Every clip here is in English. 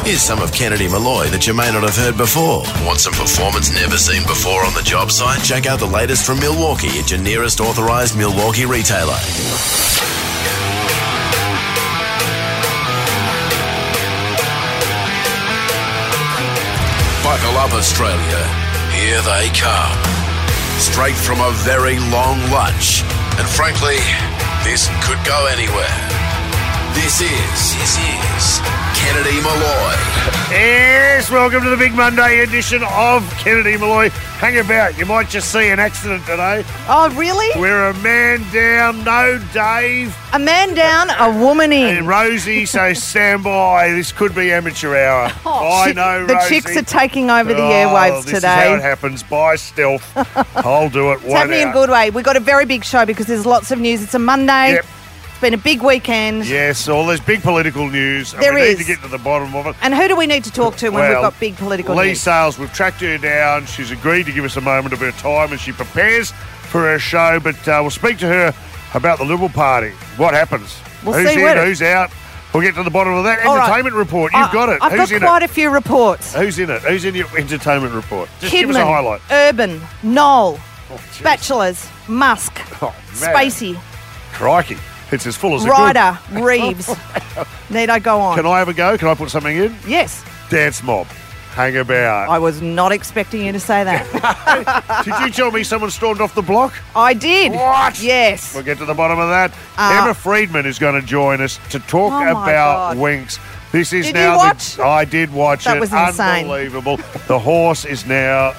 Here's some of Kennedy Malloy that you may not have heard before. Want some performance never seen before on the job site? Check out the latest from Milwaukee at your nearest authorised Milwaukee retailer. Buckle up, Australia. Here they come. Straight from a very long lunch. And frankly, this could go anywhere. This is Kennedy Malloy. Yes, welcome to the big Monday edition of Kennedy Malloy. Hang about, you might just see an accident today. Oh, really? We're a man down, no Dave. A man down, a woman in. And Rosie, so stand by. This could be amateur hour. I know, The Rosie. chicks are taking over the airwaves this today. This is how it happens, by stealth. I'll do it. It's happening in a good way. We've got a very big show because there's lots of news. It's a Monday. Yep. It's been a big weekend. Yes, all there's big political news. And There we is. need to get to the bottom of it. And who do we need to talk to when we've Well, got big political Lee news? Sales, we've tracked her down. She's agreed to give us a moment of her time as she prepares for her show. But we'll speak to her about the Liberal Party. What happens? We'll Who's see in, what who's out? We'll get to the bottom of that. All right. Entertainment report. You've got it. I've Who's got in quite it? a few reports. Who's in it? Who's in your entertainment report? Just give us a Kidman, highlight. Urban, Noel, Oh, jeez. Bachelors, Musk, Oh, man. Spacey, Crikey. It's as full as it Ryder, Reeves. Need I go on? could. Can I have a go? Can I put something in? Yes. Dance mob. Hang about. I was not expecting you to say that. Did you tell me someone stormed off the block? I did. What? Yes. We'll get to the bottom of that. Emma Friedman is going to join us to talk Oh, my about God. Winks. This is Did now you watch? I did watch That it. was insane. Unbelievable. The horse is now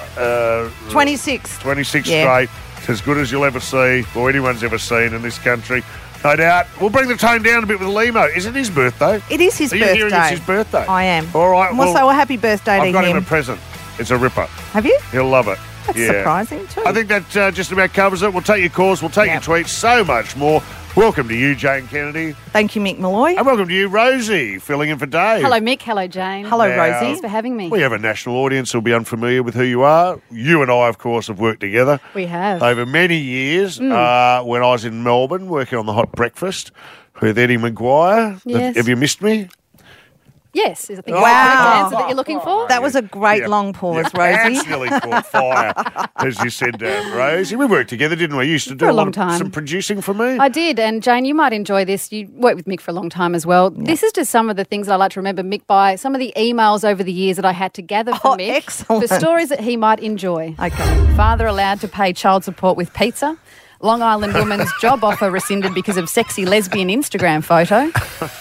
26. 26 Yeah. straight. It's as good as you'll ever see, or anyone's ever seen in this country. No doubt. We'll bring the tone down a bit with Limo. Is it his birthday? It is his Are birthday. you hearing it's his birthday? I am. All right. Well, so a happy birthday I've to got him him. a present. It's a ripper. Have you? He'll love it. That's yeah. surprising too. I think that just about covers it. We'll take your calls, we'll take Yep. your tweets, so much more. Welcome to you, Jane Kennedy. Thank you, Mick Malloy. And welcome to you, Rosie, filling in for Dave. Hello, Mick. Hello, Jane. Hello, Now- Rosie. Thanks for having me. We have a national audience who'll be unfamiliar with who you are. You and I, of course, have worked together We have. over many years. When I was in Melbourne working on the Hot Breakfast with Eddie Maguire. Yes. Have you missed me? Yes, is I think Wow. the correct answer that you're looking for. That was a great Yeah. long pause, Your pants Rosie. nearly caught fire, as you said, Rosie. We worked together, didn't we? You used to do For a a lot long of time. some producing for me. I did, and Jane, you might enjoy this. You worked with Mick for a long time as well. This is just some of the things that I like to remember Mick by, some of the emails over the years that I had to gather from Oh, Mick excellent. for stories that he might enjoy. Okay. Father allowed to pay child support with pizza. Long Island woman's job offer rescinded because of sexy lesbian Instagram photo.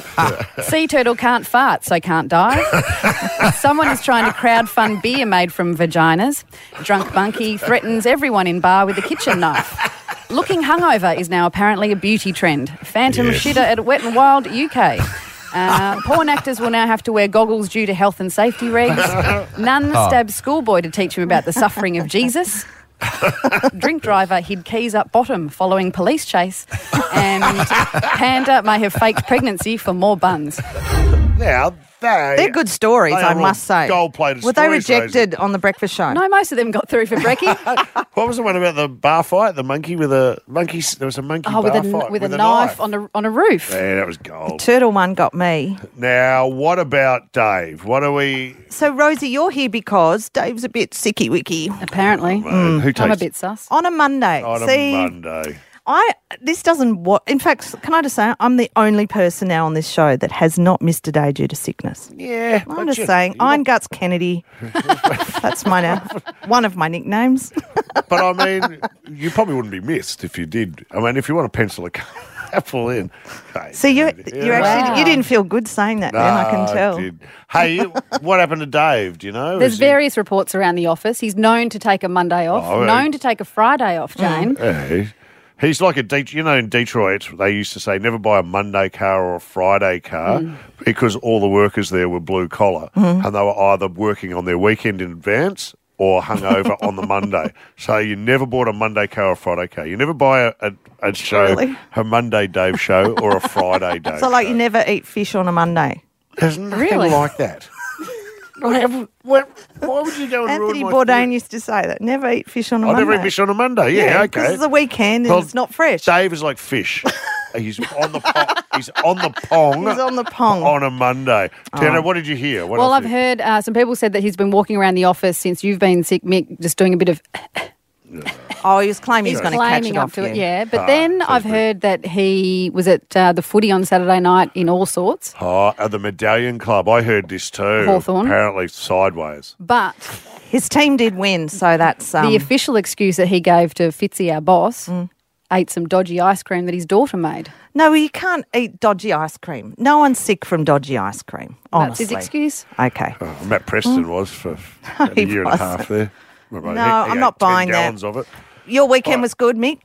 Sea turtle can't fart, so can't dive. Someone is trying to crowdfund beer made from vaginas. Drunk bunkie threatens everyone in bar with a kitchen knife. Looking hungover is now apparently a beauty trend. Phantom Yes. shitter at Wet n Wild, UK. Porn actors will now have to wear goggles due to health and safety regs. Nun stabs schoolboy to teach him about the suffering of Jesus. Drink driver hid keys up bottom following police chase. And panda may have faked pregnancy for more buns. Now, They're good stories, They I are all must say. gold-plated Were they stories, rejected on the breakfast show? No, most of them got through for brekkie. What was the one about the bar fight? The monkey with a monkey. There was a monkey Oh, bar with fight a knife on a roof. Yeah, that was gold. Turtle one got me. Now, what about Dave? What are we? So, Rosie, you're here because Dave's a bit sicky-wicky. Apparently. Who takes I'm a bit sus. On a Monday. on See, a Monday? this doesn't... In fact, can I just say, I'm the only person now on this show that has not missed a day due to sickness. Yeah, I'm just saying, Iron Guts Kennedy. That's one of my nicknames. But I mean, you probably wouldn't be missed if you did. I mean, if you want to pencil a couple in. Okay, So you yeah. actually you didn't feel good saying that then, I can tell. did. Hey, what happened to Dave? Do you know? There's Is he- various reports around the office. He's known to take a Monday off, Oh, known to take a Friday off, Jane. Yeah, he's like in Detroit, they used to say never buy a Monday car or a Friday car because all the workers there were blue collar and they were either working on their weekend in advance or hungover on the Monday. So you never bought a Monday car or a Friday car. You never buy a show, Really? a Monday Dave show or a Friday Dave So, like, show. you never eat fish on a Monday. There's nothing Really? like that. Why would you go and Anthony ruin my Bourdain food? used to say that. Never eat fish on a I Monday. never eat fish on a Monday. Yeah, because okay. it's the weekend and Well, it's not fresh. Dave is like fish. He's on the pong. He's on the pong. He's on the pong. On a Monday. Tana, what did you hear? What Well, else I've did- heard some people said that he's been walking around the office since you've been sick, Mick, just doing a bit of Oh, he was claiming he's going to catch claiming it up off to you. it. Yeah, but then sounds I've good. heard that he was at the footy on Saturday night in All Sorts. Oh, at the Medallion Club. I heard this too. Hawthorn. Apparently sideways. But His team did win, so that's... the official excuse that he gave to Fitzy, our boss, ate some dodgy ice cream that his daughter made. No, you can't eat dodgy ice cream. No one's sick from dodgy ice cream, honestly. That's his excuse. Okay. Oh, Matt Preston was for a He year and a wasn't. half there. No, I'm not buying that. 10 gallons of it. Your weekend was good, Mick?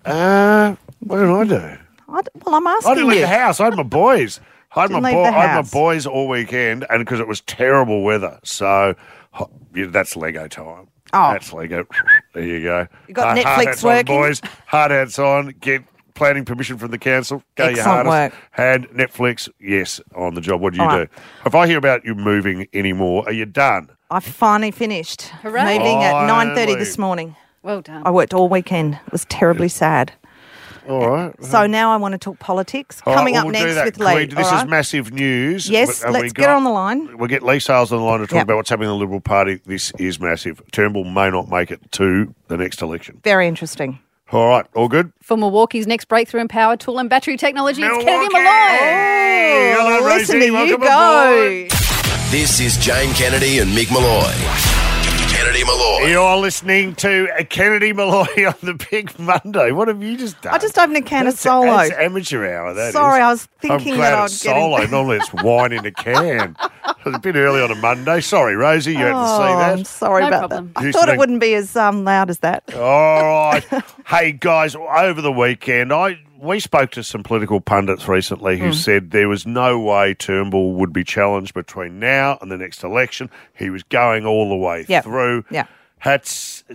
What did I do? Well, I'm I asking didn't leave you. the house. I had my boys. I had Didn't my, leave the I had my house. boys all weekend, and because it was terrible weather. So that's Lego time. Oh. That's Lego. There you go. You got Hard Netflix hats working? on, boys. Hard hats on. Get planning permission from the council. Go your Excellent hardest. work. And Netflix, yes, on the job. What do you All do? right. If I hear about you moving anymore, are you done? I finally finished. Hooray. Moving at 9:30 Finally. this morning. Well done. I worked all weekend. It was terribly sad. All right. So now I want to talk politics. All right, Coming well, up we'll do next that. with Can we- Lee. This all is right? massive news. Yes, Have we let's get on the line. We'll get Lee Sales on the line to talk Yep. about what's happening in the Liberal Party. This is massive. Turnbull may not make it to the next election. Very interesting. All right, all good? For Milwaukee's next breakthrough in power tool and battery technology, it's Kennedy Milwaukee! Malloy. Hey, hello, Listen Rosie. to you Welcome go. aboard. This is Jane Kennedy and Mick Malloy. Kennedy Malloy. You're listening to Kennedy Malloy on the Big Monday. What have you just done? I just opened a can of That's- Solo. That's amateur hour, that is. Sorry, I was thinking I'm glad that I'd it's get in- Solo. Normally it's wine in a can. It's a bit early on a Monday. Sorry, Rosie, you had to see that. I'm sorry No about problem. that. I Used thought to it be- wouldn't be as loud as that. All right. Hey, guys, over the weekend, we spoke to some political pundits recently who said there was no way Turnbull would be challenged between now and the next election. He was going all the way Yep. through. Yeah. That's,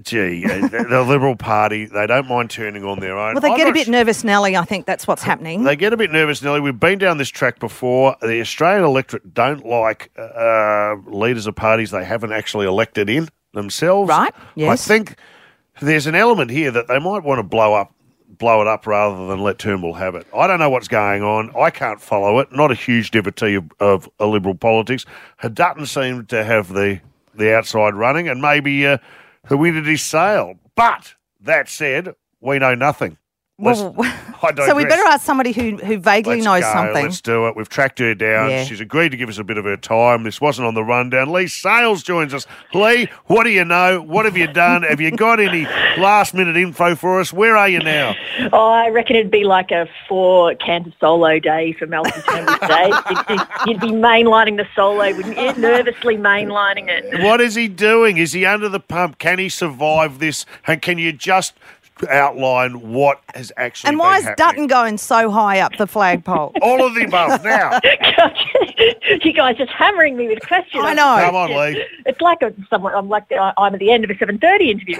the Liberal Party, they don't mind turning on their own. Well, they I'm get a not bit nervous, Nelly. I think that's what's happening. They get a bit nervous, Nelly. We've been down this track before. The Australian electorate don't like leaders of parties they haven't actually elected in themselves. Right, yes. I think there's an element here that they might want to blow it up rather than let Turnbull have it. I don't know what's going on. I can't follow it. Not a huge devotee of Liberal politics. Dutton seemed to have the outside running and maybe the wind at his sail. But that said, we know nothing. Well, I so we digress. better ask somebody who vaguely Let's knows go. something. Let's do it. We've tracked her down. Yeah. She's agreed to give us a bit of her time. This wasn't on the rundown. Lee Sales joins us. Lee, what do you know? What have you done? Have you got any last-minute info for us? Where are you now? Oh, I reckon it'd be like a 4 cans of Solo day for Malcolm Turnbull today. You'd be mainlining the Solo, wouldn't you? Nervously mainlining it. What is he doing? Is he under the pump? Can he survive this? And can you just outline what has actually and why been is Dutton happening? going so high up the flagpole? All of the above now. You guys just hammering me with questions. I know. Come on, Lee. It's like I'm at the end of a 7:30 interview.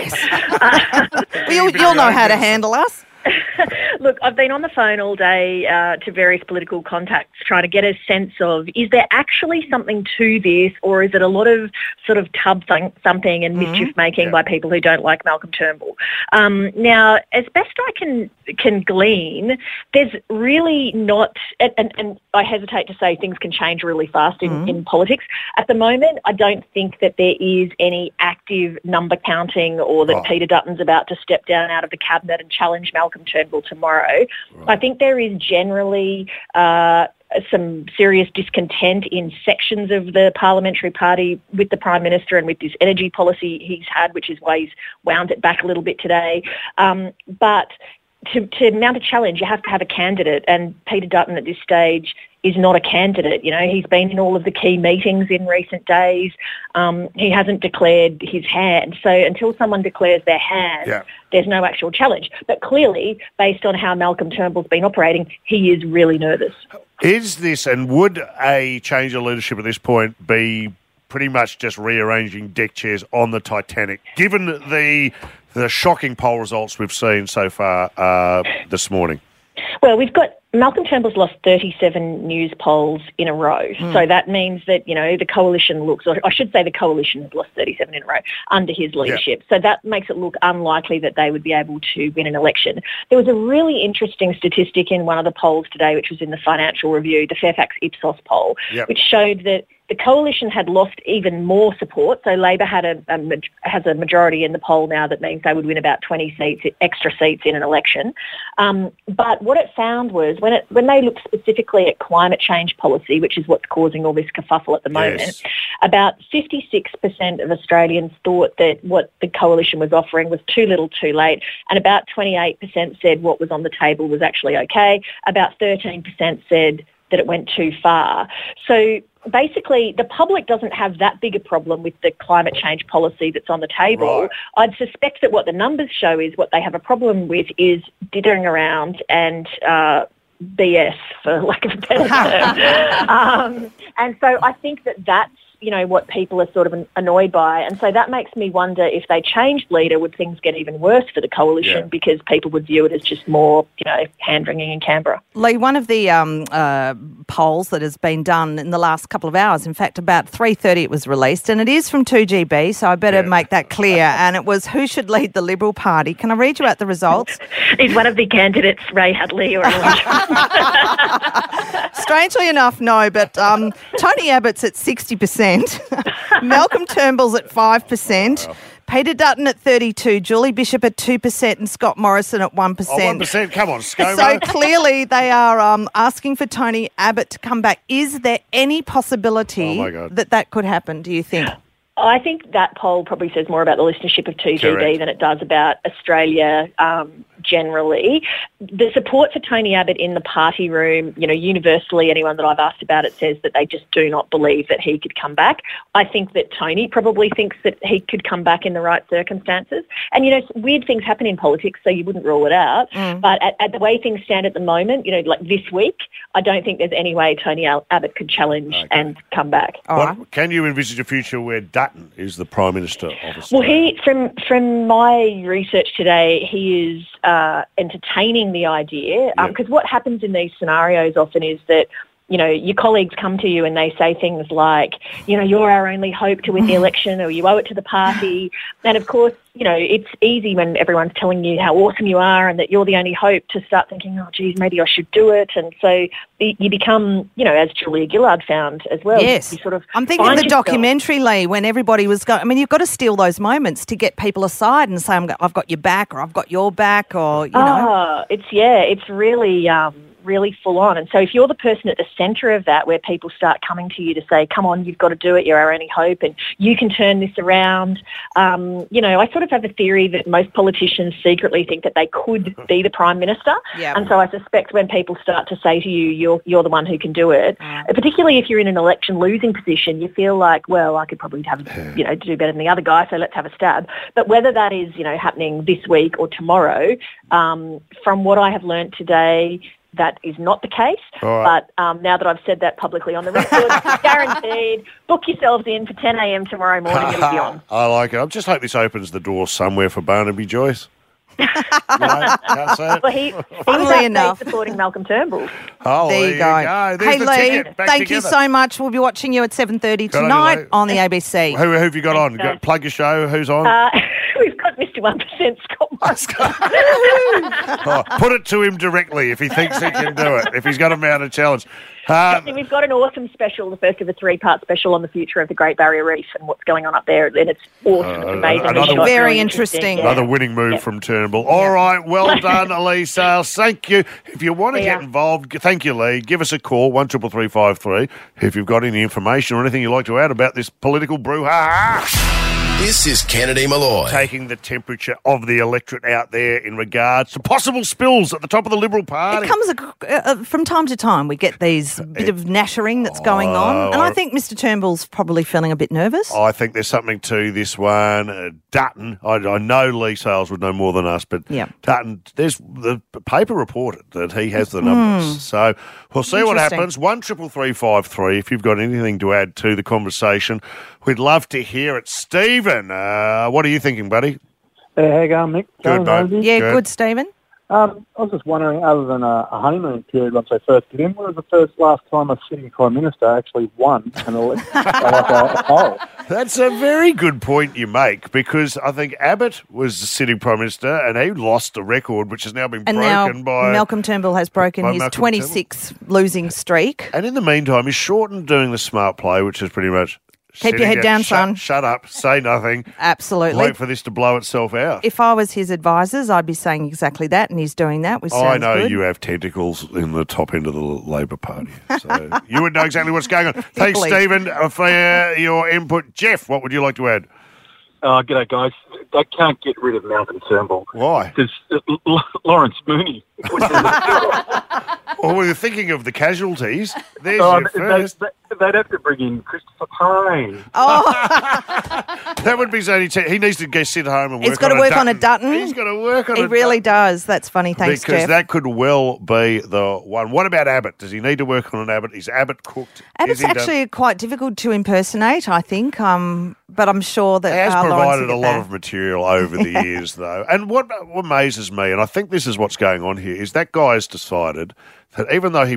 Yes. You'll know how to handle us. Look, I've been on the phone all day to various political contacts trying to get a sense of, is there actually something to this, or is it a lot of sort of tub thumping and mischief making by people who don't like Malcolm Turnbull? Now, as best I can glean, there's really not, and I hesitate to say things can change really fast in politics. At the moment, I don't think that there is any active number counting or that Peter Dutton's about to step down out of the cabinet and challenge Malcolm Turnbull tomorrow. I think there is generally some serious discontent in sections of the parliamentary party with the Prime Minister and with this energy policy he's had, which is why he's wound it back a little bit today. But to mount a challenge, you have to have a candidate, and Peter Dutton at this stage is not a candidate. You know, he's been in all of the key meetings in recent days. He hasn't declared his hand. So until someone declares their hand, there's no actual challenge. But clearly, based on how Malcolm Turnbull's been operating, he is really nervous. Is this, and would a change of leadership at this point be pretty much just rearranging deck chairs on the Titanic, given the shocking poll results we've seen so far this morning? Well, we've got Malcolm Turnbull's lost 37 news polls in a row. So that means that, the coalition looks, or I should say the coalition has lost 37 in a row under his leadership. So that makes it look unlikely that they would be able to win an election. There was a really interesting statistic in one of the polls today, which was in the Financial Review, the Fairfax Ipsos poll, which showed that the coalition had lost even more support. So Labor has a majority in the poll now that means they would win about 20 extra seats in an election. But what it found was when they looked specifically at climate change policy, which is what's causing all this kerfuffle at the moment, about 56% of Australians thought that what the coalition was offering was too little, too late, and about 28% said what was on the table was actually okay. About 13% said that it went too far. So basically, the public doesn't have that big a problem with the climate change policy that's on the table. Right. I'd suspect that what the numbers show is what they have a problem with is dithering around and BS, for lack of a better term. And so I think that's what people are sort of annoyed by. And so that makes me wonder if they changed leader, would things get even worse for the coalition because people would view it as just more, hand-wringing in Canberra. Lee, one of the polls that has been done in the last couple of hours, in fact, about 3:30 it was released, and it is from 2GB, so I better make that clear. And it was who should lead the Liberal Party. Can I read you out the results? Is one of the candidates Ray Hadley or Strangely enough, no, but Tony Abbott's at 60%. Malcolm Turnbull's at 5%. Wow. Peter Dutton at 32%, Julie Bishop at 2%, and Scott Morrison at 1%. Oh, 1%? Come on, ScoMo. So clearly they are asking for Tony Abbott to come back. Is there any possibility that could happen, do you think? I think that poll probably says more about the listenership of 2GB than it does about Australia generally. The support for Tony Abbott in the party room, universally, anyone that I've asked about it says that they just do not believe that he could come back. I think that Tony probably thinks that he could come back in the right circumstances. And, weird things happen in politics, so you wouldn't rule it out. But at the way things stand at the moment, like this week, I don't think there's any way Tony Abbott could challenge and come back. Can you envisage a future where Dutton is the Prime Minister of Australia? Well, from my research today, he is entertaining the idea because what happens in these scenarios often is that your colleagues come to you and they say things like, you're our only hope to win the election, or you owe it to the party. And of course, it's easy when everyone's telling you how awesome you are and that you're the only hope to start thinking, oh, geez, maybe I should do it. And so you become, as Julia Gillard found as well. Yes. You sort of I'm thinking of the documentary, Lee, when everybody was going, you've got to steal those moments to get people aside and say, I've got your back, or I've got your back, or, It's really really full on. And so if you're the person at the centre of that, where people start coming to you to say, come on, you've got to do it, you're our only hope, and you can turn this around. I sort of have a theory that most politicians secretly think that they could be the Prime Minister. Yep. And so I suspect when people start to say to you, you're the one who can do it, particularly if you're in an election losing position, you feel like, well, I could probably have, do better than the other guy, so let's have a stab. But whether that is, happening this week or tomorrow, from what I have learned today, that is not the case. But now that I've said that publicly on the record, guaranteed, book yourselves in for 10 a.m. tomorrow morning. It'll be on. I like it. I just hope this opens the door somewhere for Barnaby Joyce. Can't say it. Well, he was out supporting Malcolm Turnbull. Oh, there you go. Hey, Lee, thank you so much. We'll be watching you at 7:30 tonight on the ABC. Who have you got on? Plug your show. Who's on? We've got Mr. 1%, Scott Morrison. Put it to him directly if he thinks he can do it, if he's got a mounted challenge. We've got an awesome special, the first of a 3-part special on the future of the Great Barrier Reef and what's going on up there, and it's awesome. It's amazing. Very interesting. Another winning move from Turnbull. All right, well done, Lee Sales. Thank you. If you want to get involved, thank you, Lee. Give us a call, 133353, if you've got any information or anything you'd like to add about this political brouhaha. This is Kennedy Malloy. Taking the temperature of the electorate out there in regards to possible spills at the top of the Liberal Party. It comes from time to time. We get these bit of nattering that's going on. And I think Mr. Turnbull's probably feeling a bit nervous. I think there's something to this one. Dutton, I know Lee Sales would know more than us, but Dutton, there's the paper reported that he has the numbers. So we'll see what happens. 133353 if you've got anything to add to the conversation. We'd love to hear it. Stephen, what are you thinking, buddy? How you going, Mick? Good, mate. Yeah, good, Stephen. I was just wondering, other than a honeymoon period once they first get in, when was the last time a sitting Prime Minister actually won a poll? That's a very good point you make, because I think Abbott was the sitting Prime Minister and he lost a record which has now been And broken now by... Malcolm Turnbull has broken his Malcolm 26th losing streak. And in the meantime, he's shortened doing the smart play, which is pretty much... Keep your head down, son. Shut up, say nothing. Absolutely. Wait for this to blow itself out. If I was his advisors, I'd be saying exactly that, and he's doing that, which sounds I know good. you have tentacles in the top end of the Labor Party, so you would know exactly what's going on. Thanks, Please. Stephen, for your input. Jeff, what would you like to add? G'day, guys. They can't get rid of Malcolm Turnbull. Why? Because Lawrence Mooney. Well, we were thinking of the casualties. There's your first. They'd have to bring in Christopher Payne. That would be his only... he needs to get sent home and work on He's got to work on a Dutton. He's got to work on He a really Dutton. does. That's funny. Thanks, Because Jeff. that could well be the one. What about Abbott? Does he need to work on an Abbott? Is Abbott cooked? Abbott's Is he done? actually quite difficult to impersonate, I think, but I'm sure that He has Lawrence provided will a get lot there. of material over the years, though. And what amazes me, and I think this is what's going on here, is that guy has decided that even though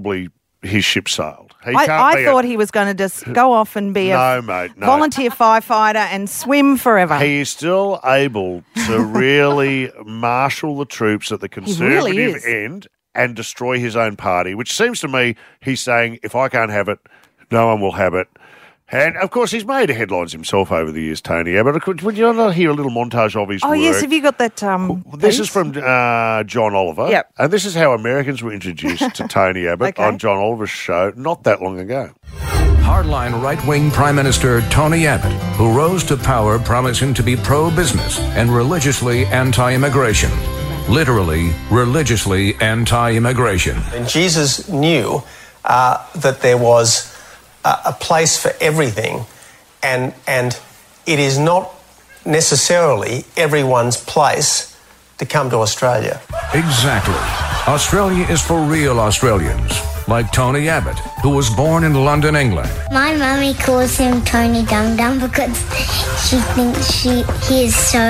his ship sailed, I thought he was going to just go off and be No, a mate, no. volunteer firefighter and swim forever. He is still able to really marshal the troops at the really Conservative is. end and destroy his own party, which seems to me he's saying, if I can't have it, no one will have it. And, of course, he's made headlines himself over the years, Tony Abbott. Would you not hear a little montage of his work? yes, have you got that This piece? is from John Oliver. Yep. And this is how Americans were introduced to Tony Abbott Okay. on John Oliver's show not that long ago. Hardline right-wing Prime Minister Tony Abbott, who rose to power promising to be pro-business and religiously anti-immigration. Literally, religiously anti-immigration. And Jesus knew that there was a place for everything, and it is not necessarily everyone's place to come to Australia. Exactly. Australia is for real Australians, like Tony Abbott, who was born in London, England. My mummy calls him Tony Dum Dum because she thinks he is so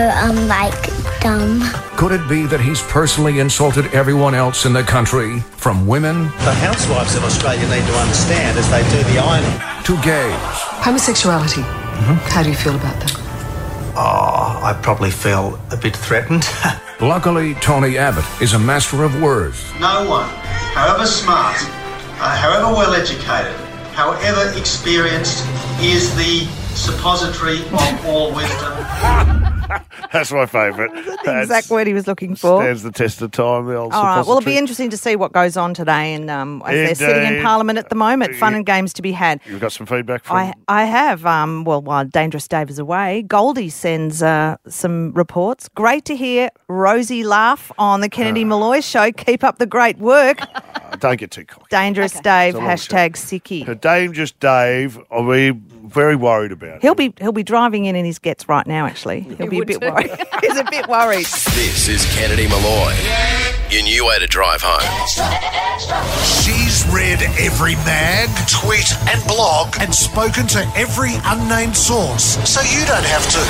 dumb. Could it be that he's personally insulted everyone else in the country, from women The housewives of Australia need to understand as they do the ironing. to gays? Homosexuality. How do you feel about that? Oh, I probably feel a bit threatened. Luckily, Tony Abbott is a master of words. No one, however smart, however well educated, however experienced, is the suppository of all wisdom. That's my favourite. the exact word he was looking for. Stands the test of time. The old All right. Well, it'll be suppository. interesting to see what goes on today, and as they're sitting in Indeed. Parliament at the moment, fun and games to be had. You've got some feedback from... I have. While Dangerous Dave is away, Goldie sends some reports. Great to hear Rosie laugh on the Kennedy Malloy show. Keep up the great work. Don't get too cocky. Dangerous Dave, It's a long hashtag sickie. Dangerous Dave, I'll be very worried about. He'll be driving in his Gets right now, actually. He'll be a bit worried. He's a bit worried. This is Kennedy Malloy. Your new way to drive home. She's read every mag, tweet and blog and spoken to every unnamed source, so you don't have to.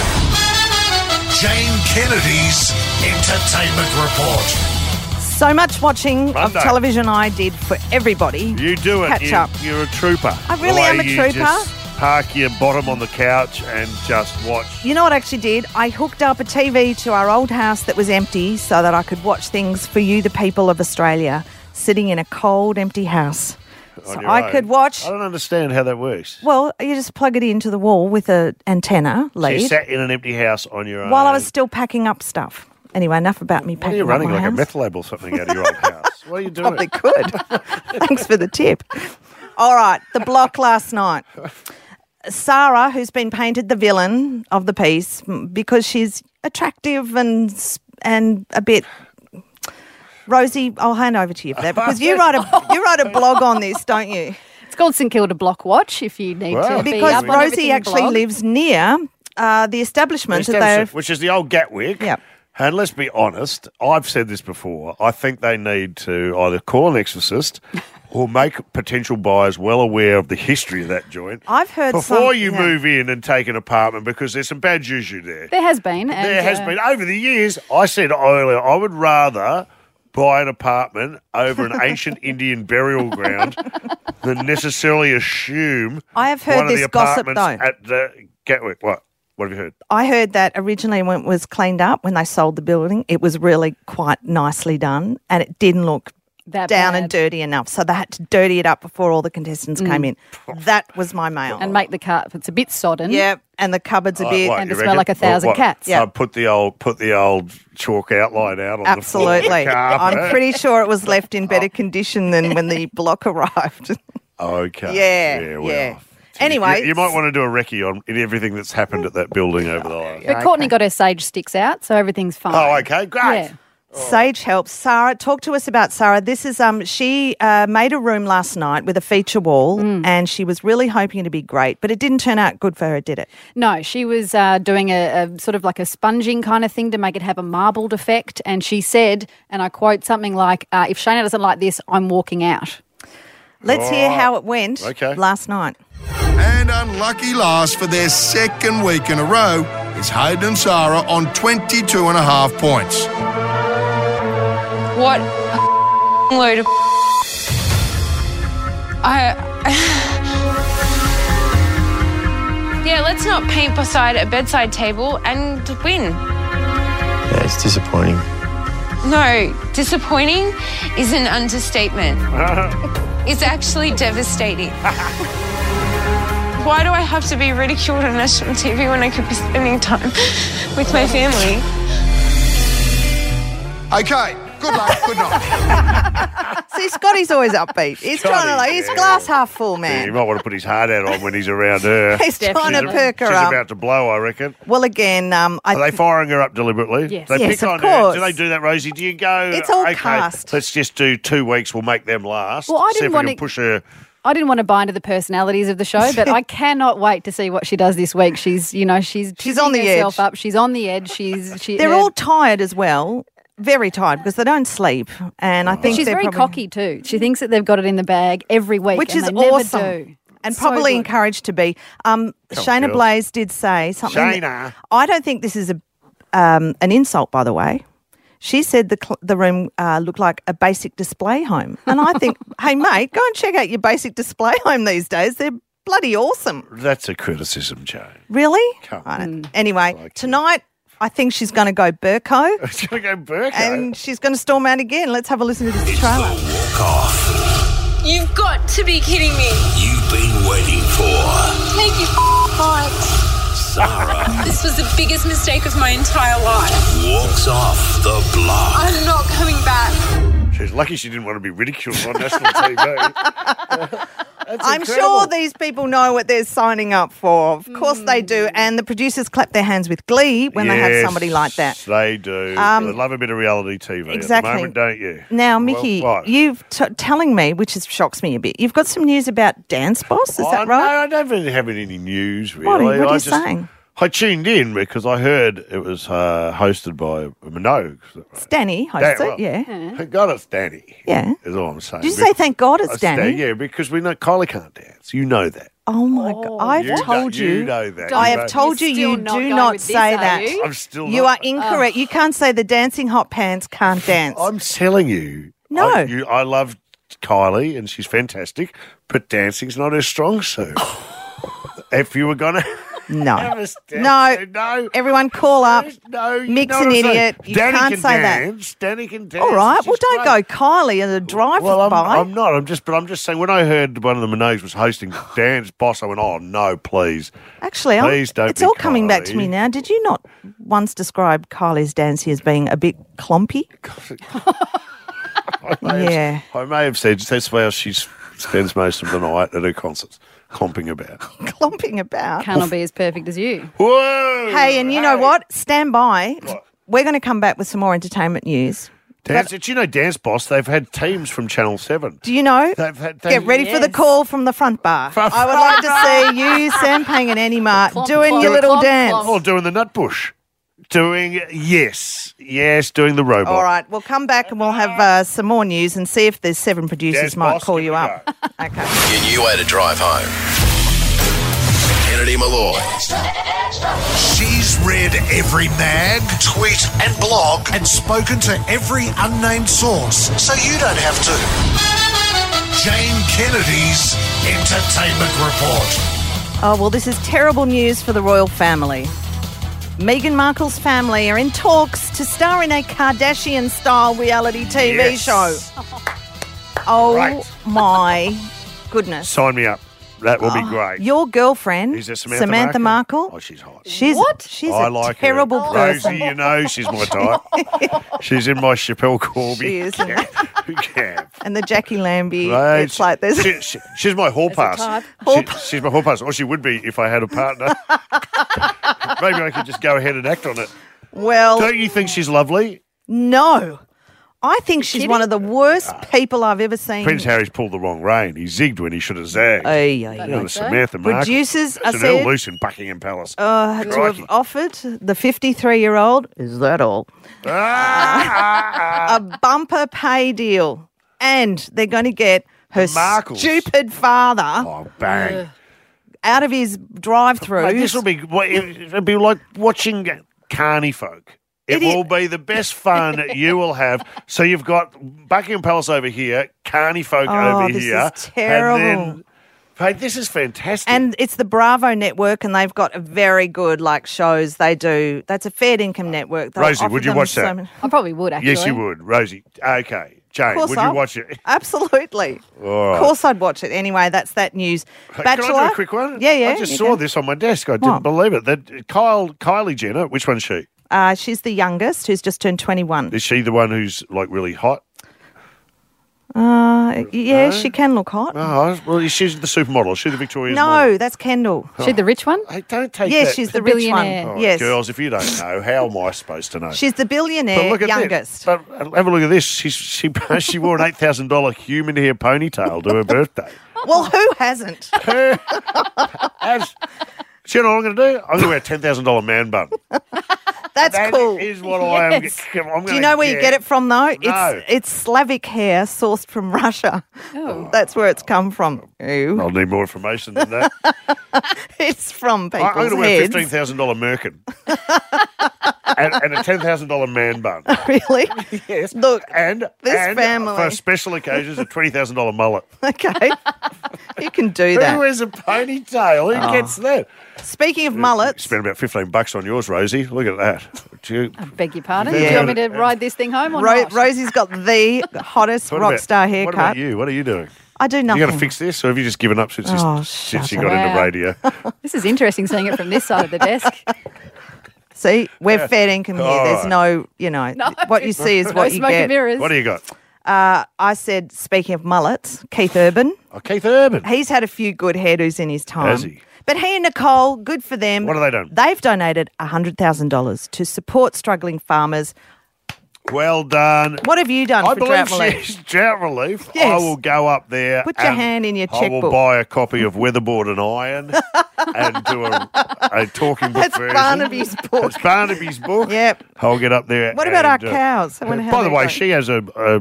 Jane Kennedy's Entertainment Report. So much watching of Monday. television I did for everybody. You do it. Catch up. You're a trooper. I really The way am a you trooper. just park your bottom on the couch and just watch. You know what I actually did? I hooked up a TV to our old house that was empty so that I could watch things for you, the people of Australia, sitting in a cold, empty house. on So your I own. could watch. I don't understand how that works. Well, you just plug it into the wall with an antenna So you lead sat in an empty house on your own. while I was still packing up stuff. Anyway, enough about me What are packing you up running, my like house. a meth lab or something out of your old house? What are you doing? Probably could. Thanks for the tip. All right, the block last night. Sarah, who's been painted the villain of the piece because she's attractive and a bit. Rosie, I'll hand over to you for that because you write a blog on this, don't you? It's called St Kilda Block Watch if you need Wow. to be Because up on Rosie everything actually blog. lives near the establishment that they've. Which is the old Gatwick. Yep. And let's be honest, I've said this before, I think they need to either call an exorcist or make potential buyers well aware of the history of that joint I've heard before some- you yeah. move in and take an apartment, because there's some bad juju there. There has been. And, There has been. Over the years, I said earlier, I would rather buy an apartment over an ancient Indian burial ground than necessarily assume I have heard one of this the gossip, apartments though. at the Gatwick. What have you heard? I heard that originally when it was cleaned up, when they sold the building, it was really quite nicely done and it didn't look That down bad. and dirty enough. So they had to dirty it up before all the contestants came in. That was my mail. And make the carpets a bit sodden. Yeah, and the cupboards a bit. What, and you to smell reckon? like 1,000 What? cats. Yeah. Put the old chalk outline out on Absolutely. the floor of the carpet. I'm pretty sure it was left in better condition than when the block arrived. Okay. Yeah, well. yeah. Anyway. You might want to do a recce on everything that's happened at that building over the last. But Courtney got her sage sticks out, so everything's fine. Oh, okay, great. Yeah. Sage helps. Sarah, talk to us about Sarah. This is she made a room last night with a feature wall, and she was really hoping it to be great, but it didn't turn out good for her, did it? No, she was doing a sort of like a sponging kind of thing to make it have a marbled effect, and she said, and I quote something like, "If Shayna doesn't like this, I'm walking out." Let's hear how it went last night. And unlucky last for their second week in a row is Hayden and Sarah on 22.5 points. What a load of Yeah, let's not paint beside a bedside table and win. Yeah, it's disappointing. No, disappointing is an understatement. It's actually devastating. Why do I have to be ridiculed on national TV when I could be spending time with my family? Okay, good luck, good night. See, Scotty's always upbeat. He's trying to, he's glass half full, Yeah, man. you might want to put his heart out on when he's around her. He's trying to perk her She's up. about to blow, I reckon. Well, again, Are they firing her up deliberately? Yes. They Yes, pick of on course. her. Do they do that, Rosie? Do you go, It's all okay, cast. let's just do 2 weeks, we'll make them last. Well, I See didn't if we want can to push her. I didn't want to buy into the personalities of the show, but I cannot wait to see what she does this week. She's She's on the herself edge. Up. She's on the edge. They're all tired as well. Very tired because they don't sleep. And I think She's they're very probably, cocky too. She thinks that they've got it in the bag every week, which and is they never awesome. do. And So probably good. encouraged to be. Shayna girls. Blaze did say something. Shayna. I don't think this is an insult, by the way. She said the room looked like a basic display home. And I think, hey, mate, go and check out your basic display home these days. They're bloody awesome. That's a criticism, Jane. Really? Come I on. don't- Anyway, tonight I think she's going to go Burko. She's going to go Burko. And she's going to storm out again. Let's have a listen to this trailer. Walk off. You've got to be kidding me. You've been waiting for Take your bite. Sarah. This was the biggest mistake of my entire life. Walks off the block. I'm not coming back. She's lucky she didn't want to be ridiculed on national TV. I'm incredible. sure these people know what they're signing up for. Of course they do. And the producers clap their hands with glee when they have Yes, somebody like that. They do. They love a bit of reality TV exactly. at the moment, don't you? Now, Mickey, Well, what? you've telling me, which shocks me a bit, you've got some news about Dance Boss, is that No, right? I don't really have any news, really. What are you I saying? I tuned in because I heard it was hosted by Minogue. It's Danny hosts it, yeah. Thank God it's Danny. Yeah. Is all I'm saying. Did you say thank God it's Danny? Yeah, because we know Kylie can't dance. You know that. Oh, my God. I've told you. You know that. I You have know- told you, You're you still not do going not with say this, are that. you? I'm still You not. are incorrect. You can't say the dancing hot pants can't dance. I'm telling you. No. I love Kylie and she's fantastic, but dancing's not her strong suit. If you were going to... No. have a step, No. Everyone call up. No. you Mick's know what an I'm saying. idiot. You Danny can't can say dance. Danny can dance. that. All right. It's Well, just don't great. go Kylie as a drive Well, by. I'm not. I'm just saying. When I heard one of the Minogues was hosting Dance Boss, I went, "Oh no, please!" Actually, Please don't it's be all coming back to Kylie. me now. Did you not once describe Kylie's dancing as being a bit clompy? Yeah. I may have said that's where she spends most of the night at her concerts, clomping about. Clomping about. Cannot be as perfect as you. Whoa! Hey, and you know what? Stand by. We're going to come back with some more entertainment news. Did you know Dance Boss? They've had teams from Channel 7. Do you know? They've Get ready for the call from the front bar. I would like to see you, Sam Pang and Annie Mart, doing your little dance. Oh, doing the Nutbush. Doing doing the robot. All right, we'll come back and we'll have some more news and see if the 7 producers Dance might Boss, call give you it a up. Okay. Your new way to drive home. Kennedy Maddie Malloy. She's read every mag, tweet and blog and spoken to every unnamed source, so you don't have to. Jane Kennedy's Entertainment Report. Oh, well, this is terrible news for the royal family. Meghan Markle's family are in talks to star in a Kardashian-style reality TV show. Oh, Right. my goodness. Sign me up. That will be great. Your girlfriend, Is it Samantha Markle? Oh, she's hot. She's I a like terrible her. person. Rosie, you know she's my type. She's in my Chappelle Corby. She is, isn't it? Yeah. And the Jackie Lambie, Right. it's like there's... She's my hall pass. type. She's my hall pass. Or she would be if I had a partner. Maybe I could just go ahead and act on it. Well, Don't you think she's lovely? no. I think she's one of the worst people I've ever seen. Prince Harry's pulled the wrong rein. He zigged when he should have zagged. Samantha Markle. Producers are She's an said loose in Buckingham Palace. to have offered the 53-year-old, is that all, a bumper pay deal. And they're going to get her Markles. stupid father Oh, bang. out of his drive-through. Mate, this will be, it'll be like watching Carney Folk. It will be the best fun you will have. So you've got Buckingham Palace over here, Carney Folk over this here. is terrible. And then, mate, this is fantastic. And it's the Bravo network, and they've got a very good shows they do. That's a fair income network. They'll Rosie, offer would you them watch so that? many- I probably would, actually. Yes, you would. Rosie. Okay. Jane, Of course would you I- watch it? Absolutely. All right. Of course I'd watch it. Anyway, that's that news. Bachelor. Can I do a quick one? Yeah, yeah. I just you saw can. this on my desk. I didn't What? believe it. That Kylie Jenner, which one's she? She's the youngest, who's just turned 21. Is she the one who's really hot? Yeah, she can look hot. Oh, well, she's the supermodel. Is she the Victoria's No, model? that's Kendall. She the rich one? Hey, don't take Yes, that. she's the rich one. billionaire. Oh, Yes. Girls, if you don't know, how am I supposed to know? She's the billionaire youngest. This. But have a look at this. She wore an $8,000 human hair ponytail to her birthday. Well, who hasn't? Do you know what I'm going to do? I'm going to wear a $10,000 man bun. That's cool. That is what I am. Yes. I'm Do you know where you get it from, though? No. It's Slavic hair sourced from Russia. Oh. That's where it's come from. Ew. I'll need more information than that. It's from people's I'm going to wear a heads. $15,000 merkin and a $10,000 man bun. Really? Yes. Look, And this family. for special occasions, a $20,000 mullet. Okay. You can do that. Who wears a ponytail? Who gets that? Speaking of mullets, Spent about $15 on yours, Rosie. Look at that. I beg your pardon? Yeah. Do you want me to ride this thing home or not? Rosie's got the hottest rock star haircut. What about you? What are you doing? I do You nothing. got to fix this, or have you just given up since you shut got into Wow. radio? This is interesting seeing it from this side of the desk. See, we're fair income here. All There's right. no, what you see is No what you smoke and get. mirrors. What do you got? I said, speaking of mullets, Keith Urban. Oh, Keith Urban. He's had a few good hairdos in his time. Has he? But he and Nicole, good for them. What have they done? They've donated $100,000 to support struggling farmers. Well done. What have you done I for drought believe relief? she's drought relief. Yes. I will go up there. Put your and hand in your I will checkbook. buy a copy of Weatherboard and Iron and do a talking book That's version. Barnaby's book. It's Barnaby's book. Yep. I'll get up there. What about our and, cows? I wonder how by the they're way, going. she has a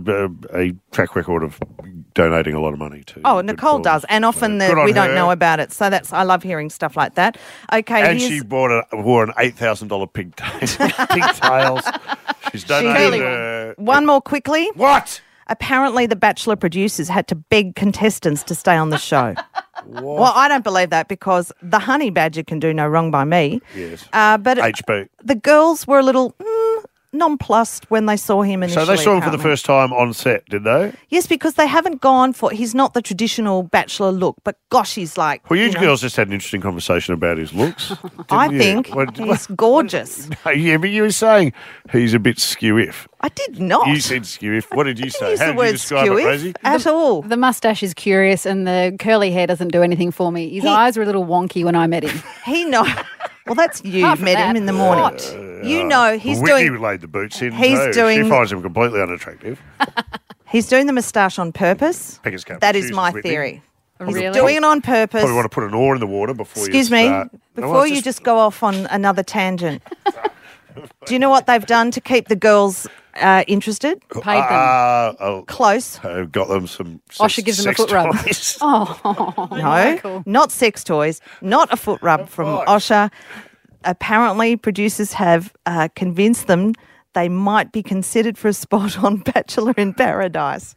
track record of donating a lot of money to. Oh, good Nicole causes. does, and often So, good on we don't her. know about it. So I love hearing stuff like that. Okay, And here's- she wore an $8,000 pigtails. She's donated. one more quickly. What? Apparently, the Bachelor producers had to beg contestants to stay on the show. Well, I don't believe that because the honey badger can do no wrong by me. Yes. But HB. the girls were a little nonplussed when they saw him initially. So they saw him for the apparently. first time on set, did they? Yes, because they haven't gone for. He's not the traditional Bachelor look, but gosh, he's like. Well, you know, girls just had an interesting conversation about his looks. I didn't you? think What- he's gorgeous. No, yeah, but you were saying he's a bit skew-if. I did not. You said skew-if. What did you say? use How the did word you describe it, skew-if Rosie? at all. The mustache is curious and the curly hair doesn't do anything for me. His eyes were a little wonky when I met him. He know. Well, that's you Apart from met him that, in the morning. what? You know he's Whitney doing. laid the boots in. He's too. doing- She finds him completely unattractive. He's doing the moustache on purpose. Pickers can't That be is choosers, my Whitney. theory. He's Really? doing it on purpose. Probably want to put an oar in the water before Excuse you me, start. before you just go off on another tangent. Do you know what they've done to keep the girls interested? Paid them. Close. Got them some Osher gives them a sex foot rub. toys. Oh, No, Michael. not sex toys, not a foot rub from Osher. Apparently, producers have convinced them they might be considered for a spot on Bachelor in Paradise.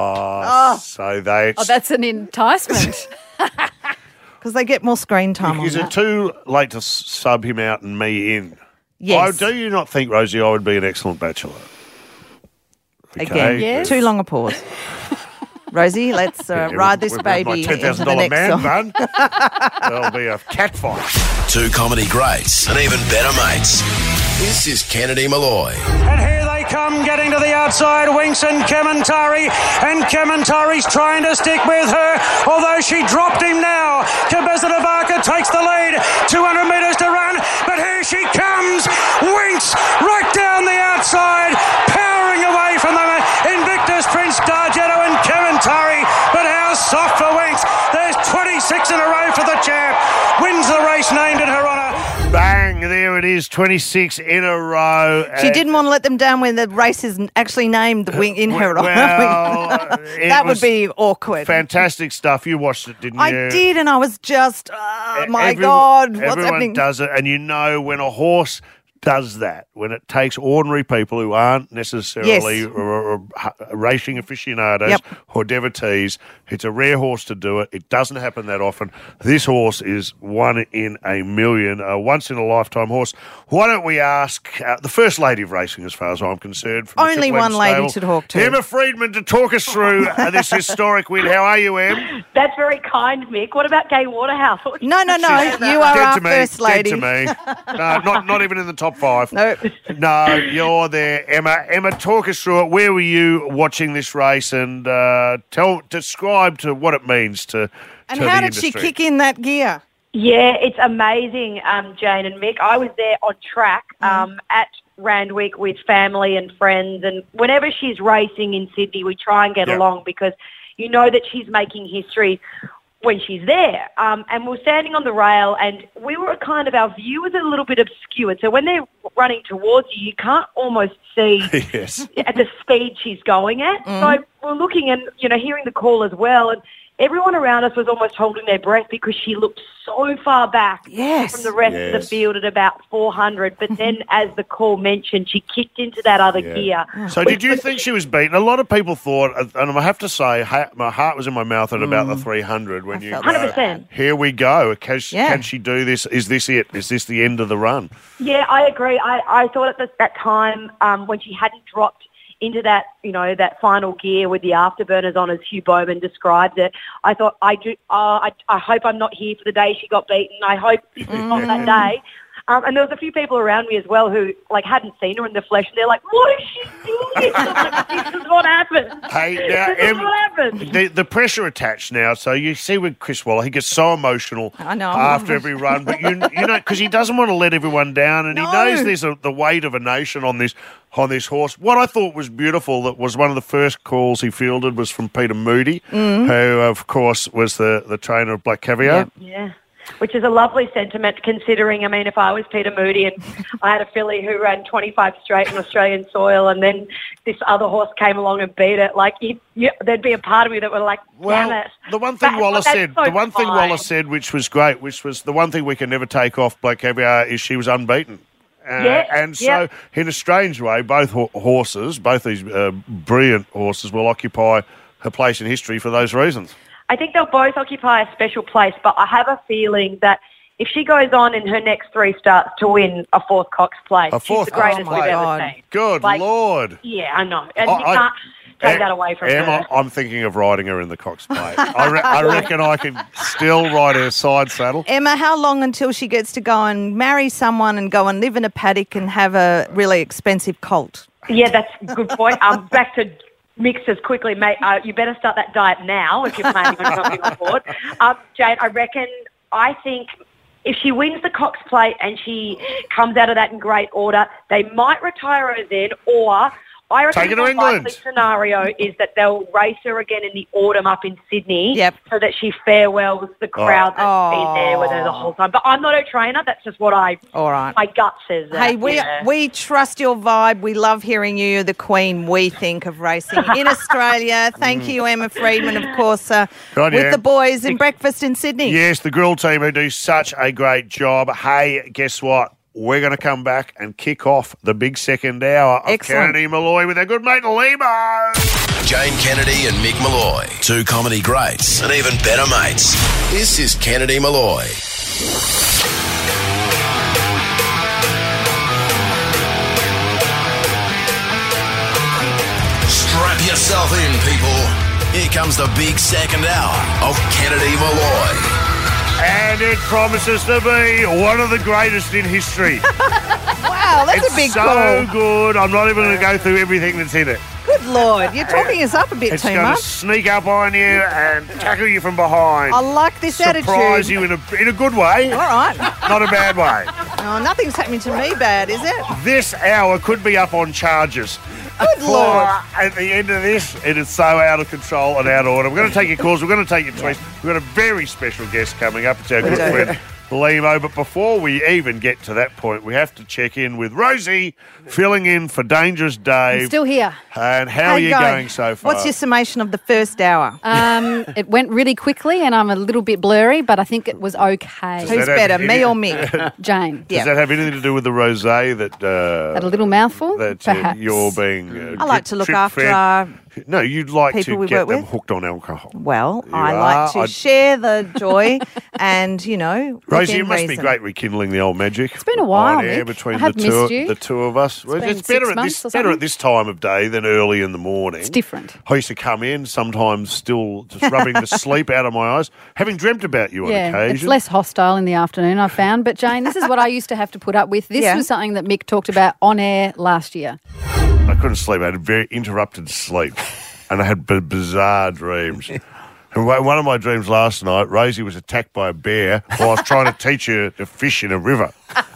So they... Oh, that's an enticement. Because they get more screen time on Is it that. too late to sub him out and me in? Yes. Do you not think, Rosie, I would be an excellent bachelor? Again, Yes. too long a pause. Rosie, let's ride this With baby my into the $10,000 next man song. bun. There'll be a cat fight. Two comedy greats and even better mates. This is Kennedy Malloy. And here they come, getting to the outside, Winks and Kementari, and Kementari's trying to stick with her, although she dropped him now. Cabeza de Vaca takes the lead, 200 metres to run, but here she comes, Winks right down the outside, powering away from them, Invictus Prince Dargetto and Kementari, but how soft for Winks. There's 26 in a row for the champ, wins the race named in her honour. Bang, there it is, 26 in a row. She didn't want to let them down when the race is actually named the wing in her honour. That would be awkward. Fantastic stuff. You watched it, didn't you? I did, and I was just, my Everyone- God, what's everyone happening? does it, and you know when a horse does that, when it takes ordinary people who aren't necessarily racing aficionados Yep. or devotees, it's a rare horse to do it. It doesn't happen that often. This horse is one in a million, a once-in-a-lifetime horse. Why don't we ask the First Lady of Racing, as far as I'm concerned, from the Only Triple M one lady stable, to talk to. Emma Friedman, to talk us through this historic win. How are you, Em? That's very kind, Mick. What about Gay Waterhouse? No, you are Dead our to me, first lady. Dead to me. No, not even in the top five. No. No, you're there, Emma. Emma, talk us through it. Where were you watching this race, and describe to what it means to And to how the did she industry. kick in that gear? Yeah, it's amazing, Jane and Mick. I was there on track at Randwick with family and friends, and whenever she's racing in Sydney, we try and get along because you know that she's making history when she's there. And we're standing on the rail, and we were kind of, our view was a little bit obscured. So when they're running towards you, you can't almost see Yes. at the speed she's going at. So we're looking and, hearing the call as well. And everyone around us was almost holding their breath because she looked so far back from the rest of the field at about 400. But then, as the call mentioned, she kicked into that other gear. So did you think she was beaten? A lot of people thought, and I have to say, my heart was in my mouth at about the 300 when you go, 100%. here we go. Can she do this? Is this it? Is this the end of the run? Yeah, I agree. I thought at that time when she hadn't dropped into that, that final gear with the afterburners on, as Hugh Bowman described it, I thought, I hope I'm not here for the day she got beaten. I hope this is not that day. And there was a few people around me as well who, hadn't seen her in the flesh. And they're like, what is she doing? I'm like, this is what happened. Hey, now, This is what happened. the pressure attached now. So you see with Chris Waller, he gets so emotional after every run, but you know, because he doesn't want to let everyone down, and he knows there's the weight of a nation on this horse. What I thought was beautiful, that was one of the first calls he fielded, was from Peter Moody, who of course was the trainer of Black Caviar. Yeah. Which is a lovely sentiment considering, if I was Peter Moody and I had a filly who ran 25 straight on Australian soil and then this other horse came along and beat it, there'd be a part of me that would damn it. The one thing Wallace said, which was great, which was the one thing we can never take off Black Caviar, is she was unbeaten. And so, in a strange way, both horses, both these brilliant horses, will occupy her place in history for those reasons. I think they'll both occupy a special place, but I have a feeling that if she goes on in her next three starts to win a fourth Cox Plate, she's the greatest we've ever seen. Good Lord. Yeah, I know. And you can't take that away from her. I'm thinking of riding her in the Cox Plate. I reckon I can still ride her side saddle. Emma, how long until she gets to go and marry someone and go and live in a paddock and have a really expensive colt? Yeah, that's a good point. Back to mixers quickly, mate. You better start that diet now if you're planning on jumping on board. Jane, I think if she wins the Cox Plate and she comes out of that in great order, they might retire her then, or I reckon Take her to the England. likely scenario is that they'll race her again in the autumn up in Sydney, Yep. so that she farewells the crowd that's been there with her the whole time. But I'm not a trainer. That's just what All right. my gut says. That, Hey, we trust your vibe. We love hearing you. You're the queen, we think, of racing in Australia. Thank you, Emma Freedman, of course, Right, with yeah. the boys in Breakfast in Sydney. Yes, the grill team who do such a great job. Hey, guess what? We're going to come back and kick off the big second hour of Excellent. Kennedy Malloy with our good mate Limo. Jane Kennedy and Mick Malloy, two comedy greats and even better mates. This is Kennedy Malloy. Strap yourself in, people. Here comes the big second hour of Kennedy Malloy. And it promises to be one of the greatest in history. Wow, that's It's a big so call. good. I'm not even going to go through everything that's in it. Good Lord, you're talking us up a bit It's too going to much. sneak up on you and tackle you from behind. I like this Surprise attitude. you in a good way. All right. Not a bad way. Oh, nothing's happening to me bad, is it? This hour could be up on charges. Good Lord. At the end of this, it is so out of control and out of order. We're going to take your calls. We're going to take your tweets. We've got a very special guest coming up. It's our good friend Limo. But before we even get to that point, we have to check in with Rosie, filling in for Dangerous Dave. I'm still here. And how are you going so far? What's your summation of the first hour? It went really quickly and I'm a little bit blurry, but I think it was okay. Who's that better, have me any- or Mick? Jane. Does that have anything to do with the rosé that Had a little mouthful, that perhaps. you're being? I like to look drip after fed? our No, you'd like people to we get work them with. hooked on alcohol. Well, You I are. like to I'd- share the joy and, Rosie, within it must be reason. great rekindling the old magic. It's been a while, on air Mick. between I have the missed you. two of us. Well, been it's better 6 at months this or better something. at this time of day than early in the morning. It's different. I used to come in sometimes still just rubbing the sleep out of my eyes, having dreamt about you on Yeah, occasion. it's less hostile in the afternoon, I found. But, Jane, this is what I used to have to put up with. This Yeah. was something that Mick talked about on air last year. I couldn't sleep. I had very interrupted sleep, and I had bizarre dreams. And one of my dreams last night, Rosie was attacked by a bear while I was trying to teach her to fish in a river.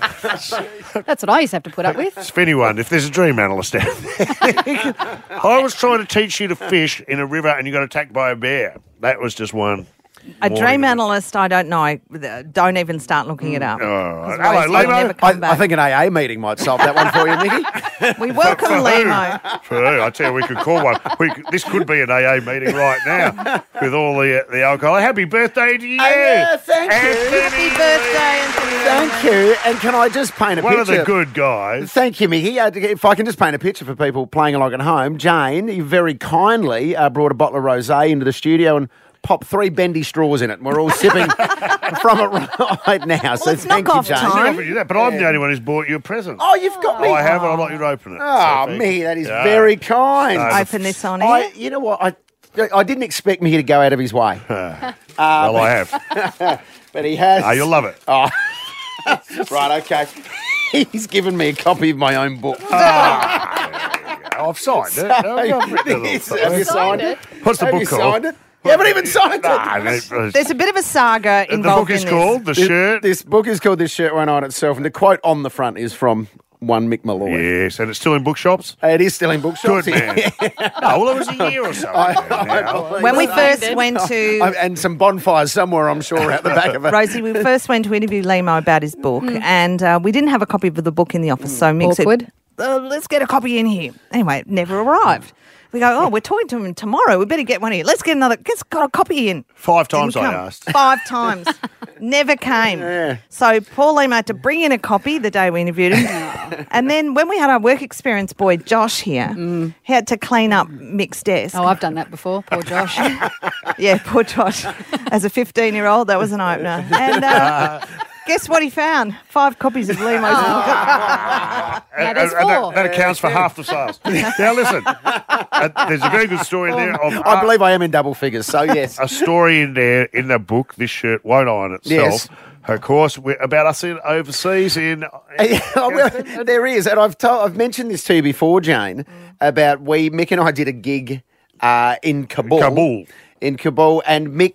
That's what I used to have to put up with. If anyone, if there's a dream analyst out there, I was trying to teach you to fish in a river and you got attacked by a bear. That was just one. A morning dream of it. analyst, I don't know. Don't even start looking it up. All right. 'Cause Hello, Rosie will Limo. never come back. I think an AA meeting might solve that one for you, Mickey. We welcome For who? Limo. For who? I tell you, we could call one. This could be an AA meeting right now with all the alcohol. Happy birthday to you. Yeah, thank you. Anthony. Happy birthday, Anthony. Thank you. And can I just paint a One picture? of the good guys. Thank you, Mickey. If I can just paint a picture for people playing along at home, Jane, you very kindly brought a bottle of rosé into the studio and popped 3 bendy straws in it. And we're all sipping from it right now. So it's thank you, knock-off Jane. I time. offered you that, but I'm the only one who's bought you a present. Oh, you've got me. I have, and I'd like you to open it. Oh, So thank me, you. that is Yeah. very kind. No, Open this on here. You know what? I didn't expect Mickey to go out of his way. Well, I have. But he has. Oh, you'll love it. Oh, right, okay. He's given me a copy of my own book. I've signed it. I've written a little Have something. you signed it? What's the Have book you called? signed it? You haven't even signed it. Nah, that- There's a bit of a saga the involved book is in called The Shirt. This book is called This Shirt Went On Itself, and the quote on the front is from one Mick Malloy. Yes, and it's still in bookshops. It is still in bookshops. Good man. No, well, it was a year or so. this. When we first went to... And some bonfires somewhere, I'm sure, out the back of it. Rosie, we first went to interview Limo about his book, and we didn't have a copy of the book in the office, so Mick Awkward. said, let's get a copy in here. Anyway, it never arrived. We go, we're talking to him tomorrow. We better get one here. Let's get another. Let's got a copy in. 5 times Didn't I come. asked. 5 times. Never came. Yeah. So poor Limo had to bring in a copy the day we interviewed him. And then when we had our work experience boy, Josh, here, he had to clean up Mick's desk. Oh, I've done that before. Poor Josh. Yeah, poor Josh. As a 15-year-old, that was an opener. And guess what he found? 5 copies of Limo's book. Now there's And 4. that accounts for half the sales. Now, listen, there's a very good story in there. Of, I believe I am in double figures, so yes. a story in there in the book. This shirt won't iron itself. Yes. Of course, about us in overseas in. Well, there is, and I've mentioned this to you before, Jane, about Mick and I did a gig in Kabul. Kabul. In Kabul, and Mick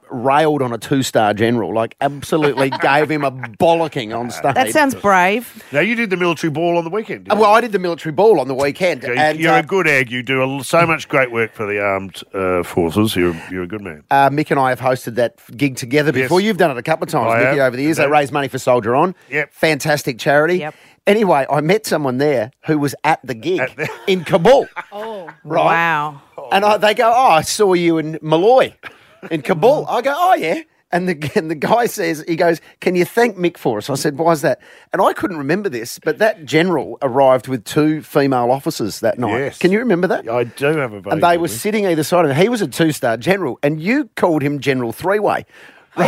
railed on a 2-star general, like absolutely gave him a bollocking on stage. That sounds brave. Now, you did the military ball on the weekend. didn't Well, I did the military ball on the weekend. you? and, You're a good egg. You do so much great work for the armed forces. You're a good man. Mick and I have hosted that gig together before. Yes. You've done it a couple of times, I Mickey, have. over the years. They raise money for Soldier On. Yep. Fantastic charity. Yep. Anyway, I met someone there who was at the gig in Kabul. Oh, Right. wow. And they go, I saw you in Malloy in Kabul. I go, oh, yeah. And the guy says, he goes, can you thank Mick for us? I said, why is that? And I couldn't remember this, but that general arrived with 2 female officers that night. Yes. Can you remember that? I do have a vague And they were memory. sitting either side of him. He was a 2-star general, and you called him General Three-Way. With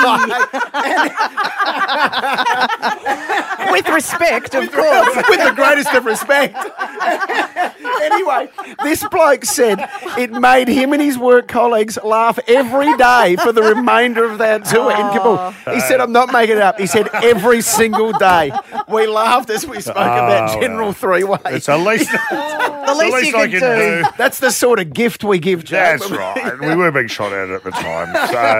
respect, of course. With the greatest of respect. Anyway, this bloke said it made him and his work colleagues laugh every day for the remainder of that tour in Kabul. He said, I'm not making it up. He said every single day we laughed as we spoke about General Three-Way. It's the least, The least you I could can do. That's the sort of gift we give, Joe. That's right. We were being shot at the time.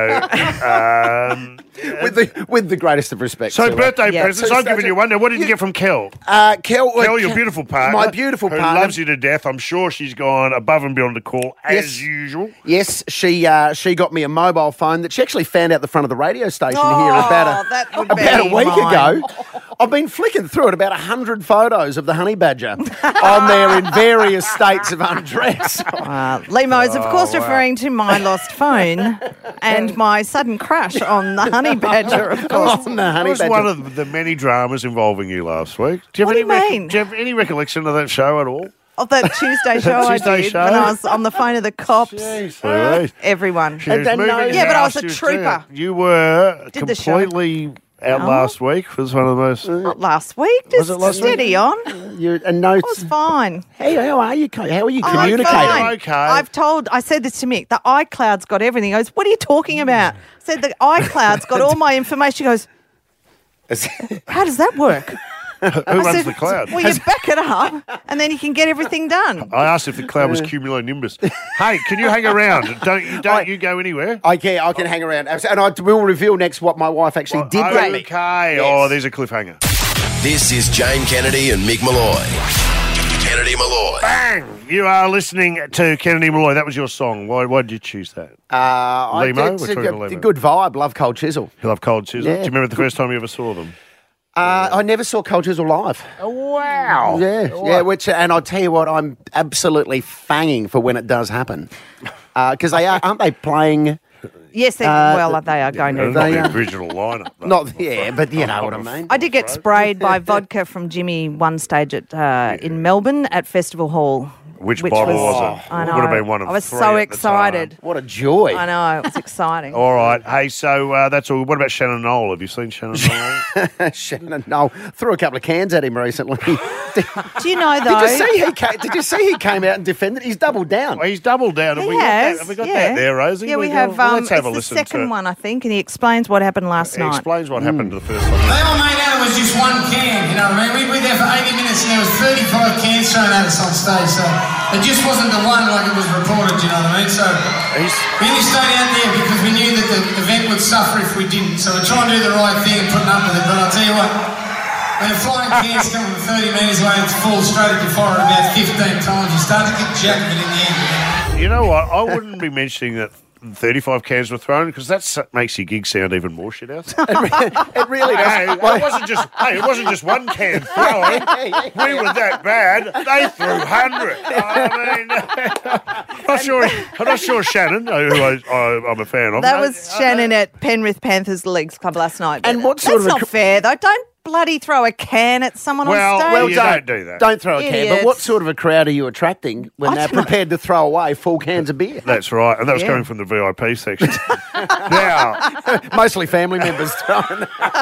With the greatest of respect. So to birthday her. presents. I've given you one. Now, what did you get from Kel? Kel, your beautiful partner. My beautiful who partner. loves you to death. I'm sure she's gone above and beyond the call, Yes. as usual. Yes, she got me a mobile phone that she actually found out the front of the radio station here that would about a be week mine. ago. I've been flicking through it, about 100 photos of the honey badger on there in various states of undress. Limo's, of course, referring to my lost phone and my sudden crush on the honey badger, of course. On the That honey was badger. one of the many dramas involving you last week. Do you have What do any you mean? Do you have any recollection of that show at all? Of that Tuesday show Tuesday I did show? when I was on the phone to the cops. Louise. Everyone. She was then moving no- your Yeah, but I was house, a she doing trooper. it. You were Did the show. completely out Oh. last week. Was one of the most. Not last week, just it last steady week? on. And no, I was fine. hey, how are you? How are you I'm communicating? fine. Okay. I said this to Mick, the iCloud's got everything. He goes, what are you talking about? I said, the iCloud's got all my information. He goes, how does that work? Who runs the cloud? Well, you back it up and then you can get everything done. I asked if the cloud was cumulonimbus. Hey, can you hang around? Don't you go anywhere? I can hang around. And I will reveal next what my wife actually did Okay. with me. Yes. Oh, there's a cliffhanger. This is Jane Kennedy and Mick Malloy. Kennedy Malloy. Bang! You are listening to Kennedy Malloy. That was your song. Why did you choose that? Limo? It's We're talking to a Limo. good vibe. Love Cold Chisel. You love Cold Chisel? Yeah. Do you remember the first time you ever saw them? I never saw Cold Chisel live. Oh, wow. Yeah. And I'll tell you what, I'm absolutely fanging for when it does happen, because aren't they playing? Yes, they are going to. Not the original lineup. though. Not but you know what I mean. I did get sprayed by vodka from Jimmy one stage in Melbourne at Festival Hall. Which bottle was it? I know. Would have been one of I was three so at the excited. What a joy! I know, it was exciting. All right. Hey, so that's all. What about Shannon Knoll? Have you seen Shannon Knoll? Shannon, no, threw a couple of cans at him recently. Do you know though? Did you see he came out and defended? He's doubled down. Well, he's doubled down. Have He we got that? has. Have we got yeah. that there, Rosie? Yeah, we have. Let's have a it's listen the second to one, I think, and he explains what happened last He night. explains what happened to the first one. They all made out it was just one can, you know what I mean? We were there for 80 minutes and there was 35 cans thrown at us on stage, so it just wasn't the one like it was reported, you know what I mean? So we only stayed out there because we knew that the event would suffer if we didn't, so we're trying to do the right thing and putting up with it, but I'll tell you what, when a flying can's coming from 30 metres away and it falls straight at your forehead about 15 times, you start to get jack of it in the end. You know what? I wouldn't be mentioning that 35 cans were thrown because that makes your gig sound even more shit out. It really does. Hey, it wasn't just one can thrown. We were that bad. They threw 100. I mean, I'm not sure Shannon, who I'm a fan of. That was Shannon at Penrith Panthers Leagues Club last night. And what sort That's of a not fair, though. Don't bloody throw a can at someone on stage. You don't do that. Don't throw a can. But Idiots. what sort of a crowd are you attracting when I they're don't know. prepared to throw away full cans of beer? That's right. And that was Yeah. coming from the VIP section. Now, Mostly family members throwing.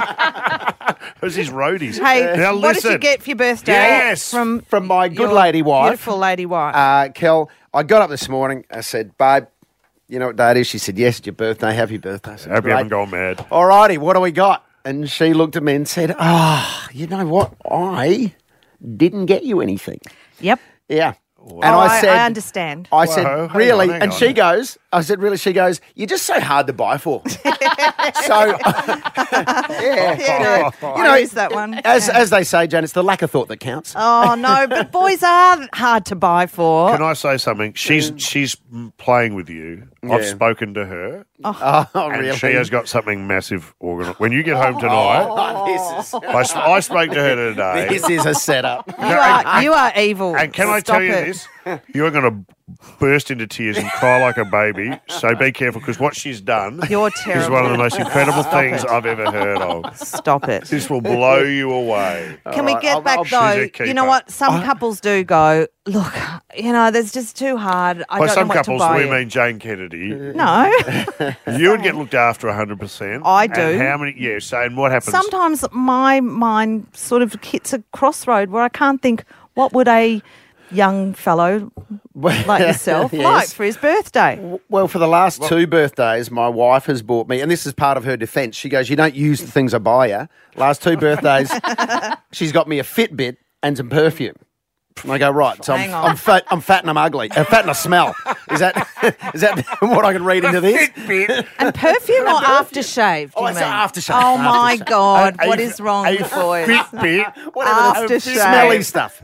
it was his roadies. Hey, now, what did you listen. get for your birthday? Yes. From my good your lady wife. Beautiful lady wife. Kel, I got up this morning. I said, babe, you know what day it is? She said, yes, it's your birthday. Happy birthday. I said, I hope you "Great." haven't gone mad. All righty, what do we got? And she looked at me and said, you know what? I didn't get you anything. Yep. Yeah. And I said, I understand. I said, Whoa, hang really? on. And she goes, I said, really? She goes, you're just so hard to buy for. So, Yeah, no, I use that one. as they say, Jan, it's the lack of thought that counts. Oh, no, but boys are hard to buy for. Can I say something? She's playing with you. I've Yeah. spoken to her. Oh, And really? she has got something massive organised. When you get home tonight, I spoke to her today. This is a setup. You are evil. And can I Stop tell you it. this? You are going to burst into tears and cry like a baby. So be careful, because what she's done You're is terrible. one of the most incredible Stop things it. I've ever heard of. Stop it. This will blow you away. Can we get back She's though? a You know keeper. what? Some couples do go, look, there's just too hard. I By don't some know what couples, to buy we you. mean Jane Kennedy. No. You would get looked after 100%. I do. And how many? Yeah. So, and what happens? Sometimes my mind sort of hits a crossroad where I can't think, what would a young fellow like yourself Yes. like for his birthday? Well, for the last 2 birthdays, my wife has bought me, and this is part of her defence. She goes, you don't use the things I buy you. Last 2 birthdays, she's got me a Fitbit and some perfume. And I go, right, so Hang on. I'm fat and I'm ugly. Fat and I smell. Is that what I can read into this? And perfume or aftershave, do you it's mean? aftershave. Oh, my Aftershave. God. A- What is wrong a with boys? Fitbit. Whatever the Aftershave. smelly stuff.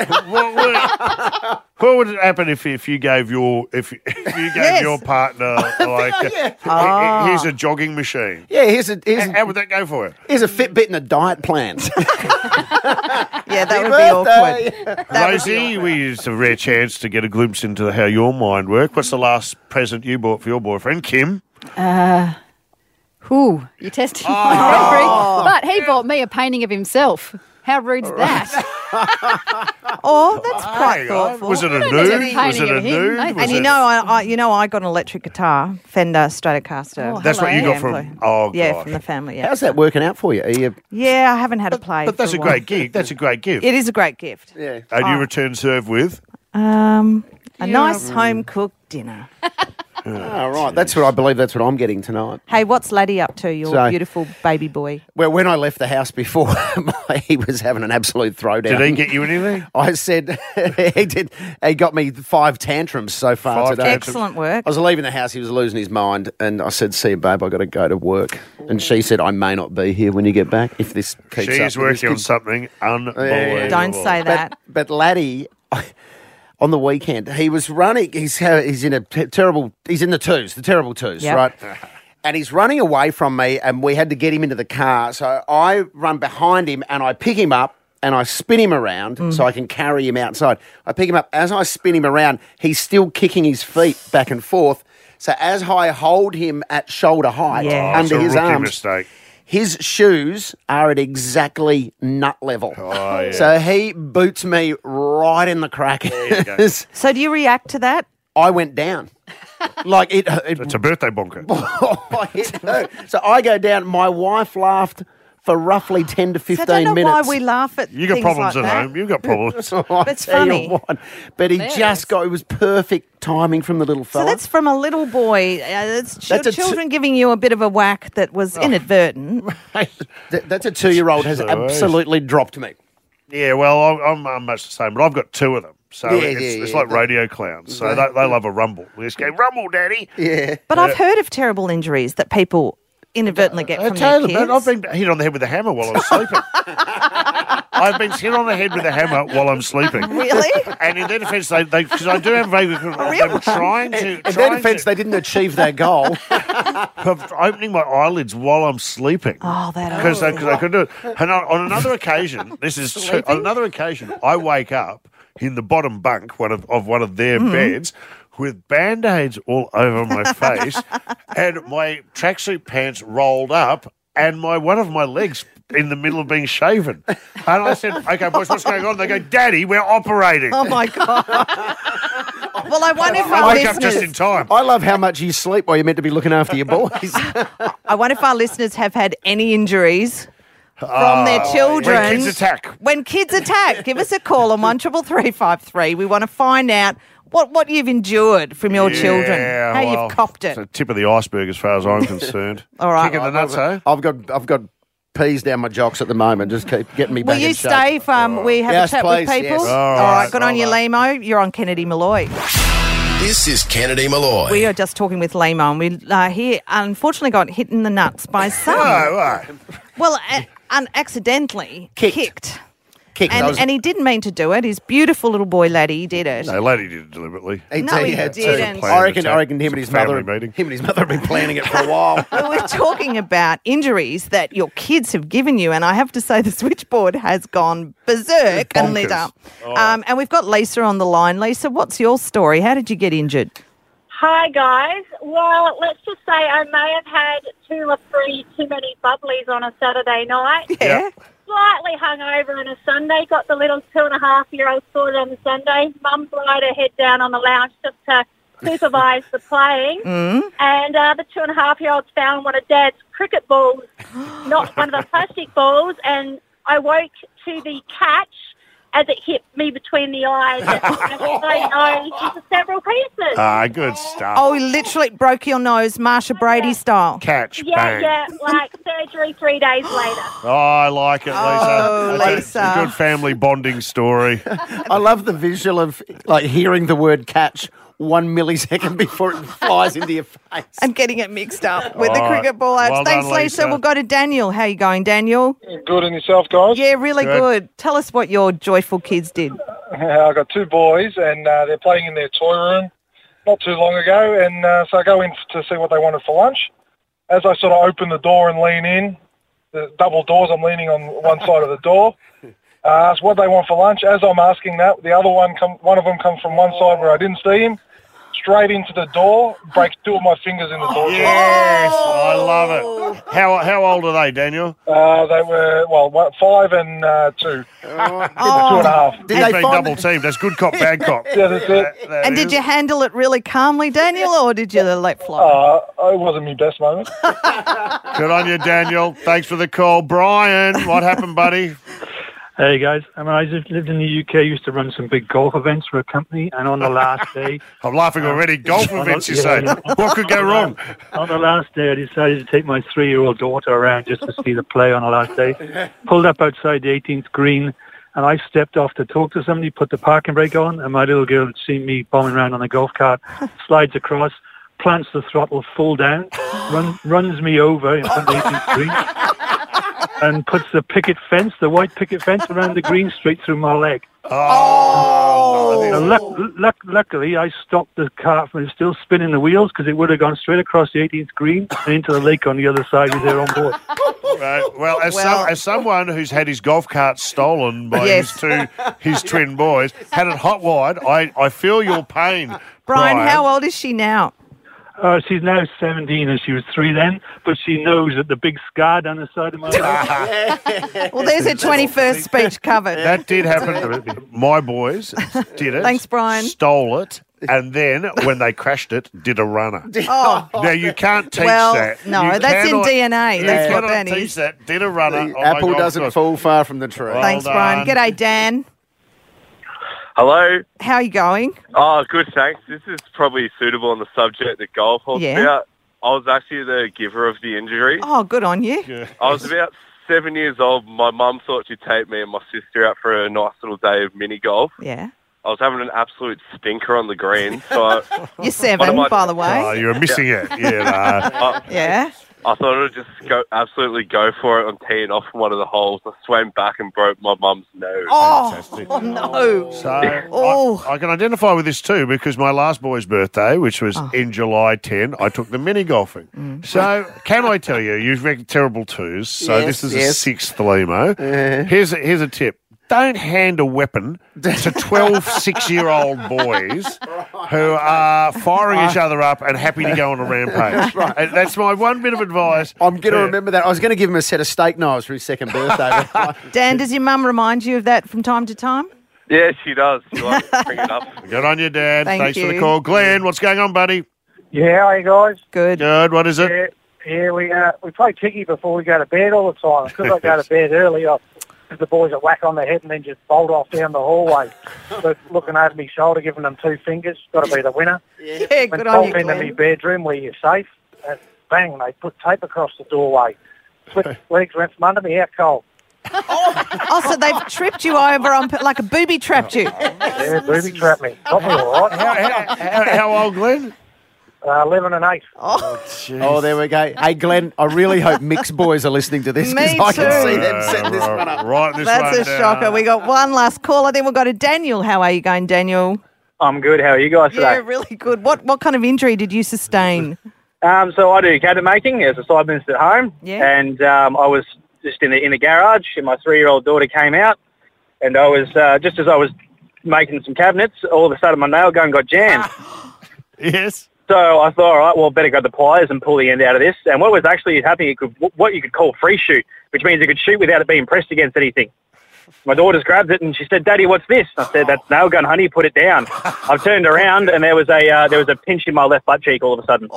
What would happen if you gave your Yes. your partner like here's a jogging machine? Yeah, here's How would that go for you? here's a Fitbit and a diet plan. Yeah, that would be birthday. awkward. That would be Rosie, it's a rare chance to get a glimpse into how your mind works. What's the last present you bought for your boyfriend, Kim? Ooh, you're testing my memory. But he bought me a painting of himself. How rude's that? Oh, that's quite Hang on. thoughtful. Was it a don't need to nude? be Was it painting a of him, nude? Nathan. Was And you it- know, I got an electric guitar, Fender Stratocaster. Oh, That's what you got from. Ampli. Oh, Yeah, gosh. from the family. Yeah, How's that working out for you? Are you yeah. I haven't had a play. But that's for a while. great gift. That's a great gift. It is a great gift. yeah. And you return serve with. A nice home cooked dinner. Oh, right. That's what I believe. That's what I'm getting tonight. Hey, what's Laddie up to? Your So- beautiful baby boy. Well, when I left the house before, he was having an absolute throwdown. Did he get you anything? I said he did. He got me 5 tantrums so far 5 today. tantrums. Excellent work. I was leaving the house. He was losing his mind, and I said, "See you, babe. I got to go to work." And she said, "I may not be here when you get back if this keeps up." She's working on something unbelievable. Don't say that. But Laddie, on the weekend, he was running. He's in a terrible. He's in the terrible twos, Yep. right? And he's running away from me, and we had to get him into the car. So I run behind him, and I pick him up, and I spin him around so I can carry him outside. I pick him up. As I spin him around, he's still kicking his feet back and forth. So as I hold him at shoulder height Yeah. Oh, it's under a his rookie arms, mistake. his shoes are at exactly nut level. Oh, yeah. So he boots me right in the crackers. So do you react to that? I went down. Like it. It's a birthday bonker. So I go down. My wife laughed for roughly 10 to 15 So I don't know minutes. why we laugh at You got things problems like at that. home. You've got problems. But it's funny. But he There it just is. got, it was perfect timing from the little So fella. that's from a little boy. It's That's a children giving you a bit of a whack that was inadvertent. That's a 2-year-old has So absolutely dropped me. Yeah, well, I'm much the same, but I've got 2 of them. So Yeah, it's yeah. like radio clowns. So they love a rumble. We just go, rumble, daddy. Yeah. But I've heard of terrible injuries that people inadvertently get from their kids. I've been hit on the head with a hammer while I'm sleeping. I've been hit on the head with a hammer while I'm sleeping. Really? And in their defence, because I do have vague, they were trying to. In their defence, they didn't achieve their goal. of opening my eyelids while I'm sleeping. Oh, that Because they couldn't do it. And on another occasion, this is true, on another occasion, I wake up in the bottom bunk one of their beds with Band-Aids all over my face and my tracksuit pants rolled up and one of my legs in the middle of being shaven. And I said, okay, boys, what's going on? They go, Daddy, we're operating. Oh, my God. Well, I wonder if I our wake up just in listeners, time. I love how much you sleep while you're meant to be looking after your boys. I wonder if our listeners have had any injuries from their children. When kids attack. When kids attack. Give us a call on 133353. We want to find out what you've endured from your children, how you've copped it. It's the tip of the iceberg as far as I'm concerned. All right. Kicking the nuts, eh? I've got peas down my jocks at the moment. Just keep getting me Will back you in shape. stay if we have Yes, a chat please, with people? yes. All right, good on you, Limo. You're on Kennedy Malloy. This is Kennedy Malloy. We are just talking with Limo, and we here unfortunately got hit in the nuts by someone. Well, accidentally kicked. And he didn't mean to do it. His beautiful little boy laddie did it. No, laddie did it deliberately. He didn't. I reckon him and his mother have been planning it for a while. We're talking about injuries that your kids have given you, and I have to say the switchboard has gone berserk and lit up. And we've got Lisa on the line. Lisa, what's your story? How did you get injured? Hi, guys. Well, let's just say I may have had 2 or 3 too many bubblies on a Saturday night. Yeah. Slightly hungover on a Sunday. Got the little 2.5-year-old sorted on the Sunday. Mum laid her head down on the lounge just to supervise the playing. And the 2.5-year-old found one of Dad's cricket balls, not one of the plastic balls, and I woke to the catch as it hit me between the eyes and my nose into several pieces. Good stuff. Oh, he literally broke your nose, Marsha Brady style. Catch, Yeah, bang. like surgery 3 days later. Oh, I like it, Lisa. Oh, It's a good family bonding story. I love the visual of hearing the word catch 1 millisecond before it flies into your face. And getting it mixed up with the All right. cricket ball outs. Well Thanks, done, Lisa. Lisa. We'll go to Daniel. How you going, Daniel? Good, and yourself, guys? Yeah, really good. Tell us what your joyful kids did. I've got 2 boys, and they're playing in their toy room not too long ago, and so I go in to see what they wanted for lunch. As I sort of open the door and lean in, the double doors, I'm leaning on one side of the door. Ask what they want for lunch. As I'm asking that, the other one of them comes from one side where I didn't see him, straight into the door, breaks 2 of my fingers in the door. Yes, I love it. How old are they, Daniel? They were 5 and 2. 2.5. Did they double teamed? That's good cop, bad cop. Yeah, that's it. And did you handle it really calmly, Daniel, or did you let fly? It wasn't my best moment. Good on you, Daniel. Thanks for the call. Brian, what happened, buddy? Hey guys, I lived in the UK, used to run some big golf events for a company, and on the last day... I'm laughing already. Golf events, you say? What could go wrong? On the last day, I decided to take my 3-year-old daughter around just to see the play on the last day. Pulled up outside the 18th green, and I stepped off to talk to somebody, put the parking brake on, and my little girl had seen me bombing around on a golf cart, slides across, plants the throttle full down, runs me over in front of the 18th green, and puts the white picket fence around the green straight through my leg. Luckily, I stopped the car from still spinning the wheels because it would have gone straight across the 18th green and into the lake on the other side with her on board. Right. Well, as someone who's had his golf cart stolen by his twin boys, had it hot wide, I feel your pain, Brian, how old is she now? She's now 17 and she was 3 then, but she knows that the big scar down the side of my leg. Well, there's her 21st speech covered. That did happen. My boys did it. Thanks, Brian. Stole it. And then, when they crashed it, did a runner. Oh. Now, you can't teach Well, that. no, You that's in cannot- DNA. That's you what cannot that teach is. that. Did a runner. The apple doesn't fall far from the tree. Thanks, Brian. G'day, Dan. Hello. How are you going? Oh, good, thanks. This is probably suitable on the subject that golf was about. I was actually the giver of the injury. Oh, good on you. I was about 7 years old. My mum thought she'd take me and my sister out for a nice little day of mini golf. Yeah. I was having an absolute stinker on the green. So You're 7, by the way. Oh, you're missing it. Yeah. Yeah. I thought I'd just absolutely go for it on teeing off one of the holes. I swam back and broke my mum's nose. Oh, no. So I can identify with this too because my last boy's birthday, which was in July 10, I took them mini golfing. So can I tell you, you've ranked terrible 2s. So this is a 6th Limo. Here's a tip. Don't hand a weapon to 12 6-year-old boys who are firing each other up and happy to go on a rampage. And that's my one bit of advice. I'm going to remember that. I was going to give him a set of steak knives for his 2nd birthday. Dan, does your mum remind you of that from time to time? Yeah, she does. She likes to bring it up. Good on you, Dad. Thanks for the you. call. Glenn, what's going on, buddy? Yeah, how are you guys? Good. Good. What is it? Yeah, we play ticky before we go to bed all the time. Because I go to bed early, the boys that whack on the head and then just bolt off down the hallway. But looking over my shoulder, giving them 2 fingers. Got to be the winner. Yeah, when good on you, into Glenn. my bedroom where you're safe, and bang, they put tape across the doorway. legs went from under me. How cold? Oh, so they've tripped you over on like a booby trapped you. Yeah, booby trapped me. Got me all right. How old, Glenn? 11 and 8. Oh, there we go. Hey, Glenn, I really hope Mix Boys are listening to this because Me I can too. see them setting this one up. Right, this That's one a down. shocker. We got one last caller, then we'll go to Daniel. How are you going, Daniel? I'm good. How are you guys Yeah, today? really good. What kind of injury did you sustain? So I do cabinet making as a side business at home. Yeah. And I was just in the garage, and my 3-year-old daughter came out, and I was just as I was making some cabinets, all of a sudden my nail gun got jammed. Yes. So I thought, all right, well, better grab the pliers and pull the end out of this. And what was actually happening, what you could call free shoot, which means you could shoot without it being pressed against anything. My daughter's grabbed it and she said, "Daddy, what's this?" I said, "That's nail gun, honey. Put it down." I've turned around and there was a pinch in my left butt cheek all of a sudden.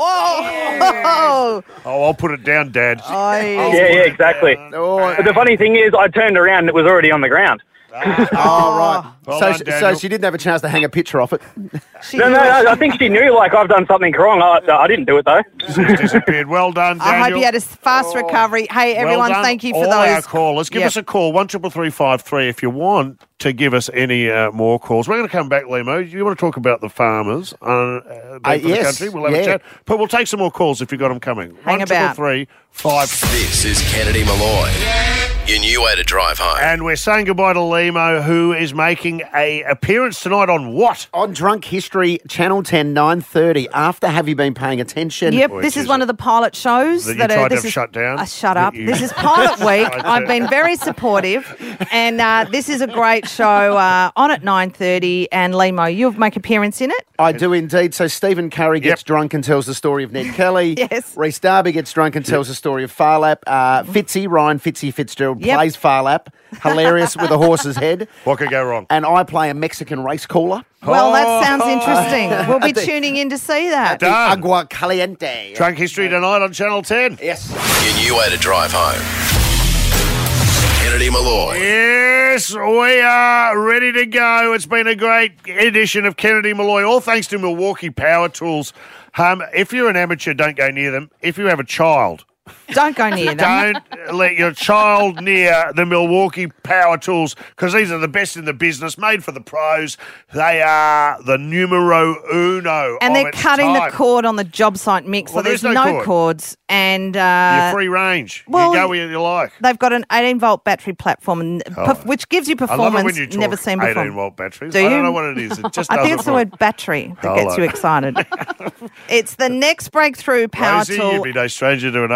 Oh, I'll put it down, Dad. Yeah, exactly. But the funny thing is, I turned around and it was already on the ground. Oh, right. Well so, done, Daniel. so she didn't have a chance to hang a picture off it. No, I think she knew, like, I've done something wrong. I didn't do it, though. Disappeared. Well done, Daniel. I hope you had a fast recovery. Hey, everyone, Well done, thank you for all those. our callers. Give us a call, 133353 if you want to give us any more calls. We're going to come back, Limo. You want to talk about the farmers for the yes, country? We'll have a chat. But we'll take some more calls if you've got them coming. Hang about. 133353. This is Kennedy Malloy. Your new way to drive home. And we're saying goodbye to Limo, who is making a appearance tonight on what? On Drunk History, Channel 10, 9:30. After Have You Been Paying Attention? Yep, this is one of the pilot shows that you tried to this have is, shut down? Shut up. You- This is Pilot Week. I I've been very supportive, and this is a great show on at 9:30. And Limo, you'll make appearance in it. I do indeed. So Stephen Curry gets drunk and tells the story of Ned Kelly. Yes. Rhys Darby gets drunk and tells the story of Farlap. Ryan Fitzy Fitzgerald Yep. plays Farlap. Hilarious with a horse's head. What could go wrong? And I play a Mexican race caller. Well, that sounds interesting. We'll be tuning in to see that. The Agua Caliente. Drunk History tonight on Channel 10. Yes. Your new way to drive home. Kennedy Malloy. Yes, we are ready to go. It's been a great edition of Kennedy Malloy, all thanks to Milwaukee Power Tools. If you're an amateur, don't go near them. If you have a child, don't go near them. Don't let your child near the Milwaukee Power Tools because these are the best in the business, made for the pros. They are the numero uno. And of they're its cutting type. the cord on the job site mix, Well, so there's there's no no cords. And You're free range. well, you go where you like. they've got an 18-volt battery platform, and which gives you I love it when performance you talk never seen before. 18-volt batteries. Do I you? don't know what it is. It just I does think it it's the for- word battery that gets you excited. It's the next breakthrough power Rosie, tool. you'd be no stranger to an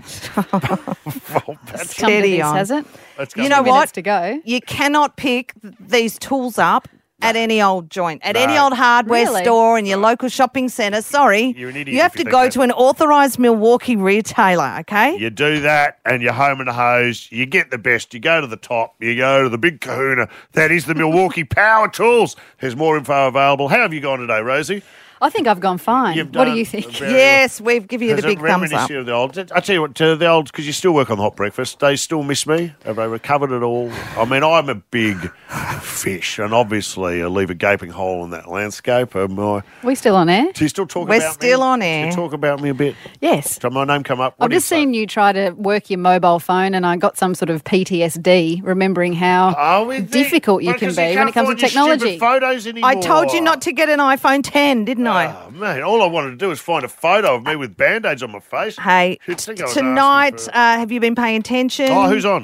18-volt battery. Steady on. has it? Let's go. You know what? Minutes to go. You cannot pick these tools up at any old joint, at any No. old hardware Really? store in your local shopping centre. Sorry. You're an idiot You have if you to think go that. to an authorised Milwaukee retailer, okay? You do that and you're home and hosed. You get the best. You go to the top. You go to the big kahuna. That is the Milwaukee Power Tools. There's more info available. How have you gone today, Rosie? I think I've gone fine. You've What do done you think? very Yes, we've given you the Has it big thumbs up. reminisced you of the old? I tell you what, to the old, because you still work on the hot breakfast, they still miss me. Have they recovered it all? I mean, I'm a big fish, and obviously I leave a gaping hole in that landscape. We still on air? Do you still talk We're about me? still on Do air. you talk about me a bit? Yes. Did my name come up? What I've do you just seen you try to work your mobile phone, and I got some sort of PTSD, remembering how difficult you can be when it comes to technology. Photos anymore. I told you not to get an iPhone 10, didn't I? Oh, man, all I wanted to do was find a photo of me with Band-Aids on my face. Hey, You'd think I was tonight, asking have you been paying attention? Oh, who's on?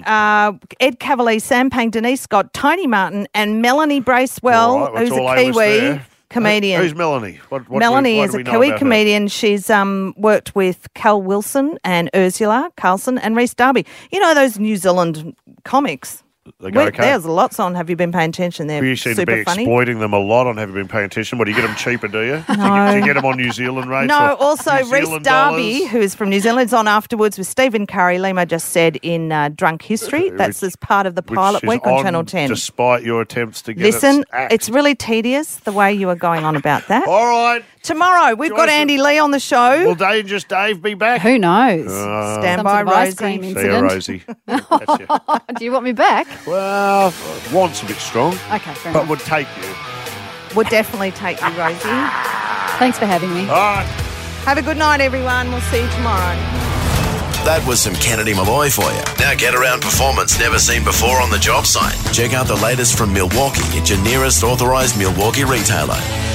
Ed Cavalier, Sam Payne, Denise Scott, Tony Martin, and Melanie Bracewell, All right, who's that's all a A-list Kiwi there. comedian. Who's Melanie? What Melanie what is do a we know Kiwi about her? comedian. She's worked with Cal Wilson and Ursula Carlson and Rhys Darby. You know those New Zealand comics? They go okay. There's lots on. Have you been paying attention? They're You seem to super be funny. exploiting them a lot on Have You Been Paying Attention? What, do you get them cheaper, do you? No. Do you get them on New Zealand rates? No, or also New Rhys Zealand Darby, dollars? who is from New Zealand, is on afterwards with Stephen Curry. Limo just said in Drunk History. That's as part of the Pilot Which is Week on Channel 10. Despite your attempts to get Listen, its act. it's really tedious the way you are going on about that. All right. Tomorrow, we've got Andy Lee on the show. Will Dangerous Dave be back? Who knows? Stand Some by, sort of ice Rosie. cream See you, incident. Rosie. That's you. Do you want me back? Well, want's a bit strong, Okay, fair but enough. would take you. We'll definitely take you, Rosie. Thanks for having me. All right. Have a good night, everyone. We'll see you tomorrow. That was some Kennedy Malloy for you. Now get around performance never seen before on the job site. Check out the latest from Milwaukee at your nearest authorised Milwaukee retailer.